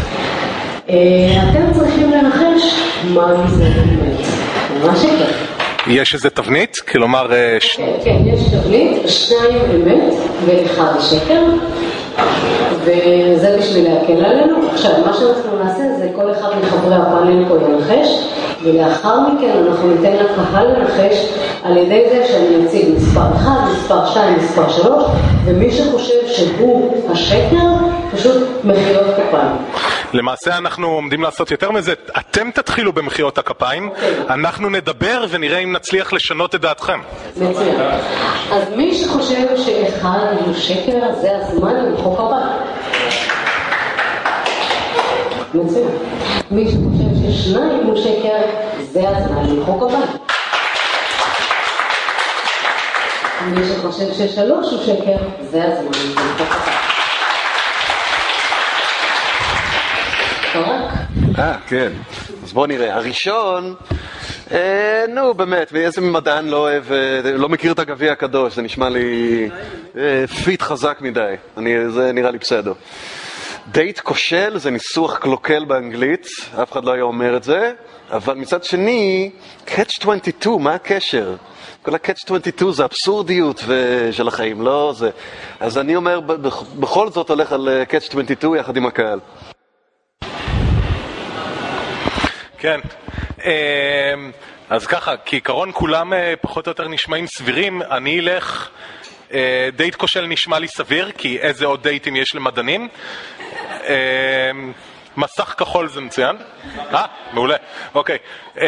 אתם צריכים לנחש מה זה באמת. מה שכן. יש איזה תבנית? כלומר... כן, כן, יש תבנית, שניים אמת ואחד שקר. וזה בשביל להקל עלינו. עכשיו, מה שאנחנו נעשה זה כל אחד מחברי הפאנל פה ינחש, ולאחר מכן אנחנו ניתן לקהל לנחש על ידי זה שאני אציג מספר אחד, מספר שתיים, מספר שלוש, ומי שחושב שהוא השקר, פשוט מחיאות כפיים. למעשה אנחנו עומדים לעשות יותר מזה, אתם תתחילו במחיאות הכפיים, אנחנו נדבר ונראה אם נצליח לשנות את דעתכם. מצוין. אז מי שחושב שאחד הוא שקר, זה הזמן למחוא כפיים. מצוין. מי שחושב ששניים הוא שקר, זה הזמן למחוא כפיים. מי שחושב ששלוש הוא שקר, זה הזמן. רק. אה, כן. אז בואו נראה. הראשון, אה, נו באמת, איזה מדען לא אוהב, לא מכיר את הגביע הקדוש, זה נשמע לי אה, פיט חזק מדי. אני, זה נראה לי בסדר. דייט כושל זה ניסוח קלוקל באנגלית, אף אחד לא היה אומר את זה, אבל מצד שני, קאץ' עשרים ושתיים, מה הקשר? כל ה-קאץ' עשרים ושתיים זה אבסורדיות של החיים, לא זה. אז אני אומר, בכל זאת הולך על קאץ' עשרים ושתיים יחד עם הקהל. כן, אז ככה, כעיקרון כולם פחות או יותר נשמעים סבירים, אני אלך, דייט כושל נשמע לי סביר, כי איזה עוד דייטים יש למדענים? מסך כחול זה מצוין. אה, מעולה, אוקיי.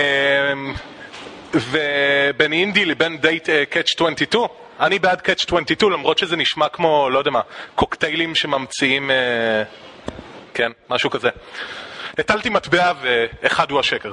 ובין אינדי לבין דייט קאץ' עשרים ושתיים, אני בעד קאץ' עשרים ושתיים, למרות שזה נשמע כמו, לא יודע מה, קוקטיילים שממציאים, כן, משהו כזה. הטלתי מטבע ואחד הוא השקר.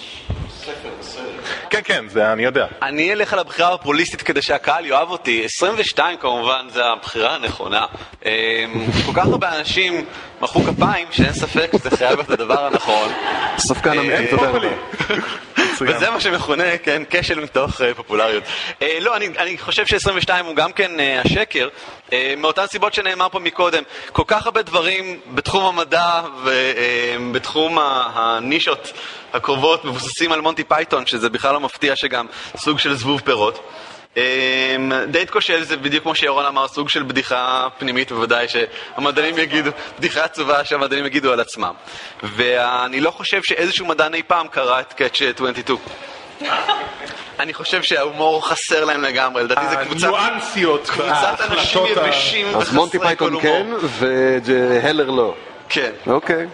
כן, כן, זה אני יודע. אני אלך על הבחירה הפופוליסטית כדי שהקהל יאהב אותי. עשרים ושתיים כמובן זה הבחירה הנכונה. כל כך הרבה אנשים מחאו כפיים שאין ספק שזה חייב להיות הדבר הנכון. ספקן אמיתי, תודה רבה. וזה מה שמכונה, כן, כשל מתוך פופולריות. לא, אני חושב ש-עשרים ושתיים הוא גם כן השקר, מאותן סיבות שנאמר פה מקודם. כל כך הרבה דברים בתחום המדע ובתחום הנישות הקרובות מבוססים על מונטי פייתון, שזה בכלל לא מפתיע שגם סוג של זבוב פירות. דייט כושל זה בדיוק כמו שירון אמר, סוג של בדיחה פנימית, בוודאי שהמדענים יגידו, בדיחה עצובה שהמדענים יגידו על עצמם. ואני לא חושב שאיזשהו מדען אי פעם קרא את קאץ' עשרים ושתיים. אני חושב שההומור חסר להם לגמרי, לדעתי זה קבוצת הניואנסיות, קבוצת אנשים יבשים אז מונטי פייתון כן והלר לא. כן. אוקיי.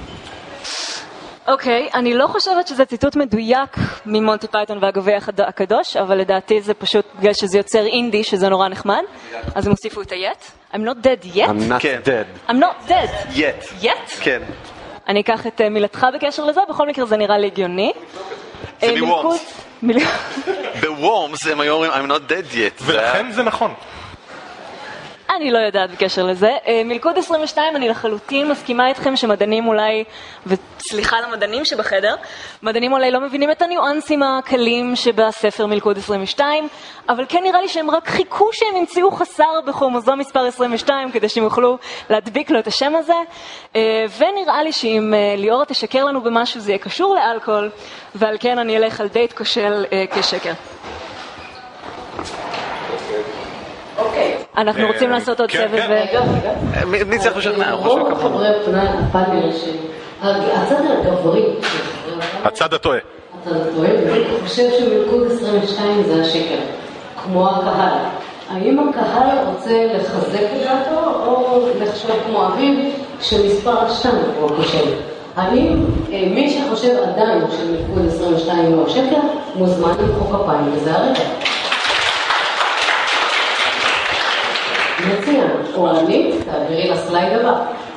אוקיי, okay, אני לא חושבת שזה ציטוט מדויק ממונטי פייתון והגביע הקדוש, אבל לדעתי זה פשוט בגלל שזה יוצר אינדי, שזה נורא נחמד, אז הם הוסיפו את ה-yet. I'm not dead yet. I'm not כן. dead. I'm not dead. yet. yet? כן. אני אקח את מילתך בקשר לזה, בכל מקרה זה נראה לי הגיוני. זה מוורמס. בוורמס הם היו אומרים I'm not dead yet. ולכן זה נכון. אני לא יודעת בקשר לזה. מלכוד עשרים ושתיים, אני לחלוטין מסכימה איתכם שמדענים אולי, וסליחה למדענים שבחדר, מדענים אולי לא מבינים את הניואנסים הקלים שבספר מלכוד עשרים ושתיים, אבל כן נראה לי שהם רק חיכו שהם ימצאו חסר בכרומוזום מספר עשרים ושתיים, כדי שהם יוכלו להדביק לו את השם הזה, ונראה לי שאם ליאורה תשקר לנו במשהו זה יהיה קשור לאלכוהול, ועל כן אני אלך על דייט כושל כשקר. אוקיי. אנחנו רוצים לעשות עוד סבב ו... מי צריך לשכנע? רוב חברי הפאנל הצד הגברי, הצד הטועה. הצד הטועה, אני חושב שמלכוד עשרים ושתיים זה השקר, כמו הקהל. האם הקהל רוצה לחזק את דעתו או לחשוב כמו אביב שמספר שתיים הוא הכושל? האם מי שחושב עדיין שמלכוד עשרים ושתיים הוא השקר מוזמן למחוא כפיים, וזה הרגע. מצוין, אורנית, תעבירי לסלייד הבא.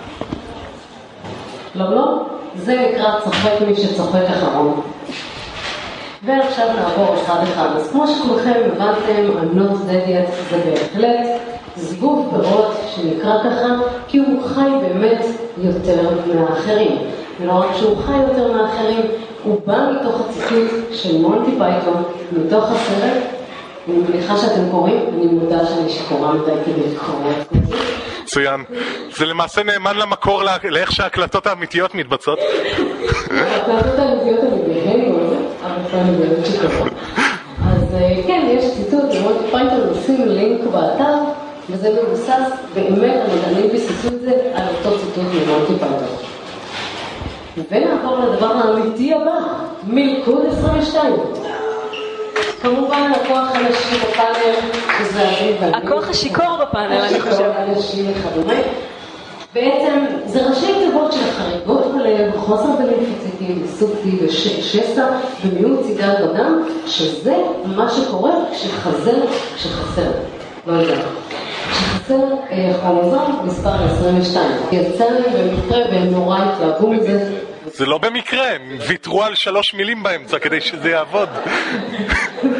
לא, לא, זה נקרא צוחק מי שצוחק אחרון. ועכשיו נעבור אחד אחד. אז כמו שכולכם הבנתם, I'm not dead yet, זה בהחלט זבוב פירות שנקרא ככה, כי הוא חי באמת יותר מהאחרים. ולא רק שהוא חי יותר מהאחרים, הוא בא מתוך הציטוט של מונטי פייתון, מתוך הסרט, אני מניחה שאתם קוראים, אני מודה שאני שקורה מדי כדי לקרוא את זה. מצוין. זה למעשה נאמן למקור לאיך שההקלטות האמיתיות מתבצעות. ההקלטות האמיתיות אני בהן, אבל אני באמת שקורה. אז כן, יש ציטוט, למרות פייתון עושים לינק באתר, וזה מבוסס, באמת המדענים ביססו את זה על אותו ציטוט ממונטי פייתון. ונעבור לדבר האמיתי הבא, מלכוד עשרים ושתיים. כמובן, הכוח הנשי בפאנל, שזה אביב ואביב. הכוח השיקור בפאנל, אני חושב. השיקור הנשי וכדומה. בעצם, זה ראשי תיבות של חריגות בלב, חוסר בלימפוציטים, בסוג T ושסע, במיעוט ציגל בדם, שזה מה שקורה כשחזר, כשחסר. לא יודע. כשחסר כרומוזום מספר עשרים ושתיים. יצא לי במקרה והם נורא התלהבו מזה. זה לא במקרה, הם ויתרו על שלוש מילים באמצע כדי שזה יעבוד.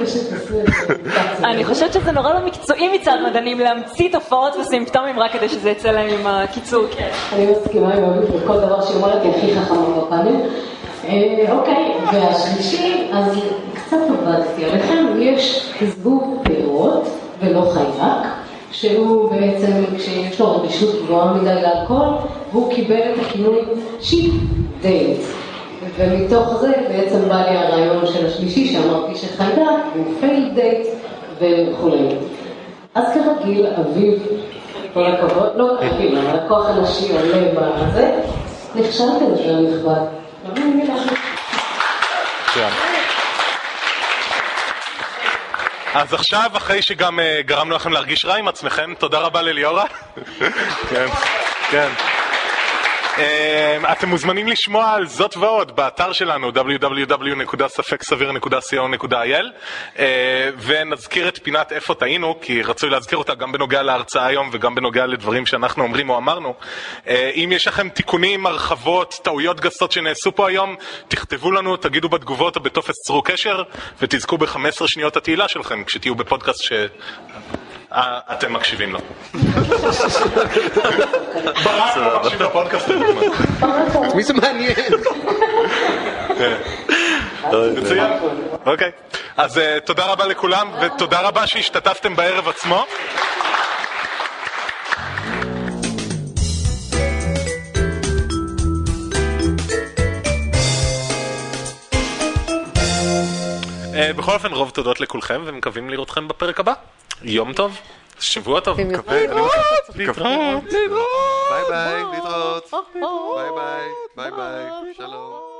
שתעשו את זה. אני חושבת שזה נורא לא מקצועי מצד מדענים להמציא תופעות וסימפטומים רק כדי שזה יצא להם עם הקיצור. אני מסכימה עם אביב בכל דבר שהיא אומרת, היא הכי חכמה בפאנל. אוקיי, והשלישי, אז קצת עבדתי עליכם, יש זבוב פירות ולא חיידק, שהוא בעצם, כשיש לו רגישות גבוהה מדי לאלכוהול, הוא קיבל את הכינוי שיפ דייט. ומתוך זה בעצם בא לי הרעיון של השלישי, שאמרתי שחיידק הוא פייל דייט וכולי. אז כרגיל, אביב, כל הכבוד, לא כרגיל, אבל הכוח הנשי עולה בזה, נכשלתם של הנכבד. אז עכשיו, אחרי שגם גרמנו לכם להרגיש רע עם עצמכם, תודה רבה לליאורה. כן, כן. אתם מוזמנים לשמוע על זאת ועוד באתר שלנו דאבליו דאבליו דאבליו נקודה ספק סביר נקודה סי או נקודה איי אל, ונזכיר את פינת איפה טעינו, כי רצוי להזכיר אותה גם בנוגע להרצאה היום וגם בנוגע לדברים שאנחנו אומרים או אמרנו. אם יש לכם תיקונים, הרחבות, טעויות גסות שנעשו פה היום, תכתבו לנו, תגידו בתגובות או בטופס צרו קשר, ותזכו ב-חמש עשרה שניות התהילה שלכם כשתהיו בפודקאסט ש... אתם מקשיבים לו. ברק לא מקשיב לפודקאסט. מי זה מעניין? מצוין. אוקיי. אז תודה רבה לכולם, ותודה רבה שהשתתפתם בערב עצמו. בכל אופן, רוב תודות לכולכם, ומקווים לראותכם בפרק הבא. יום טוב, שבוע טוב. להתראות, ביי ביי, להתראות, ביי ביי, ביי ביי, שלום.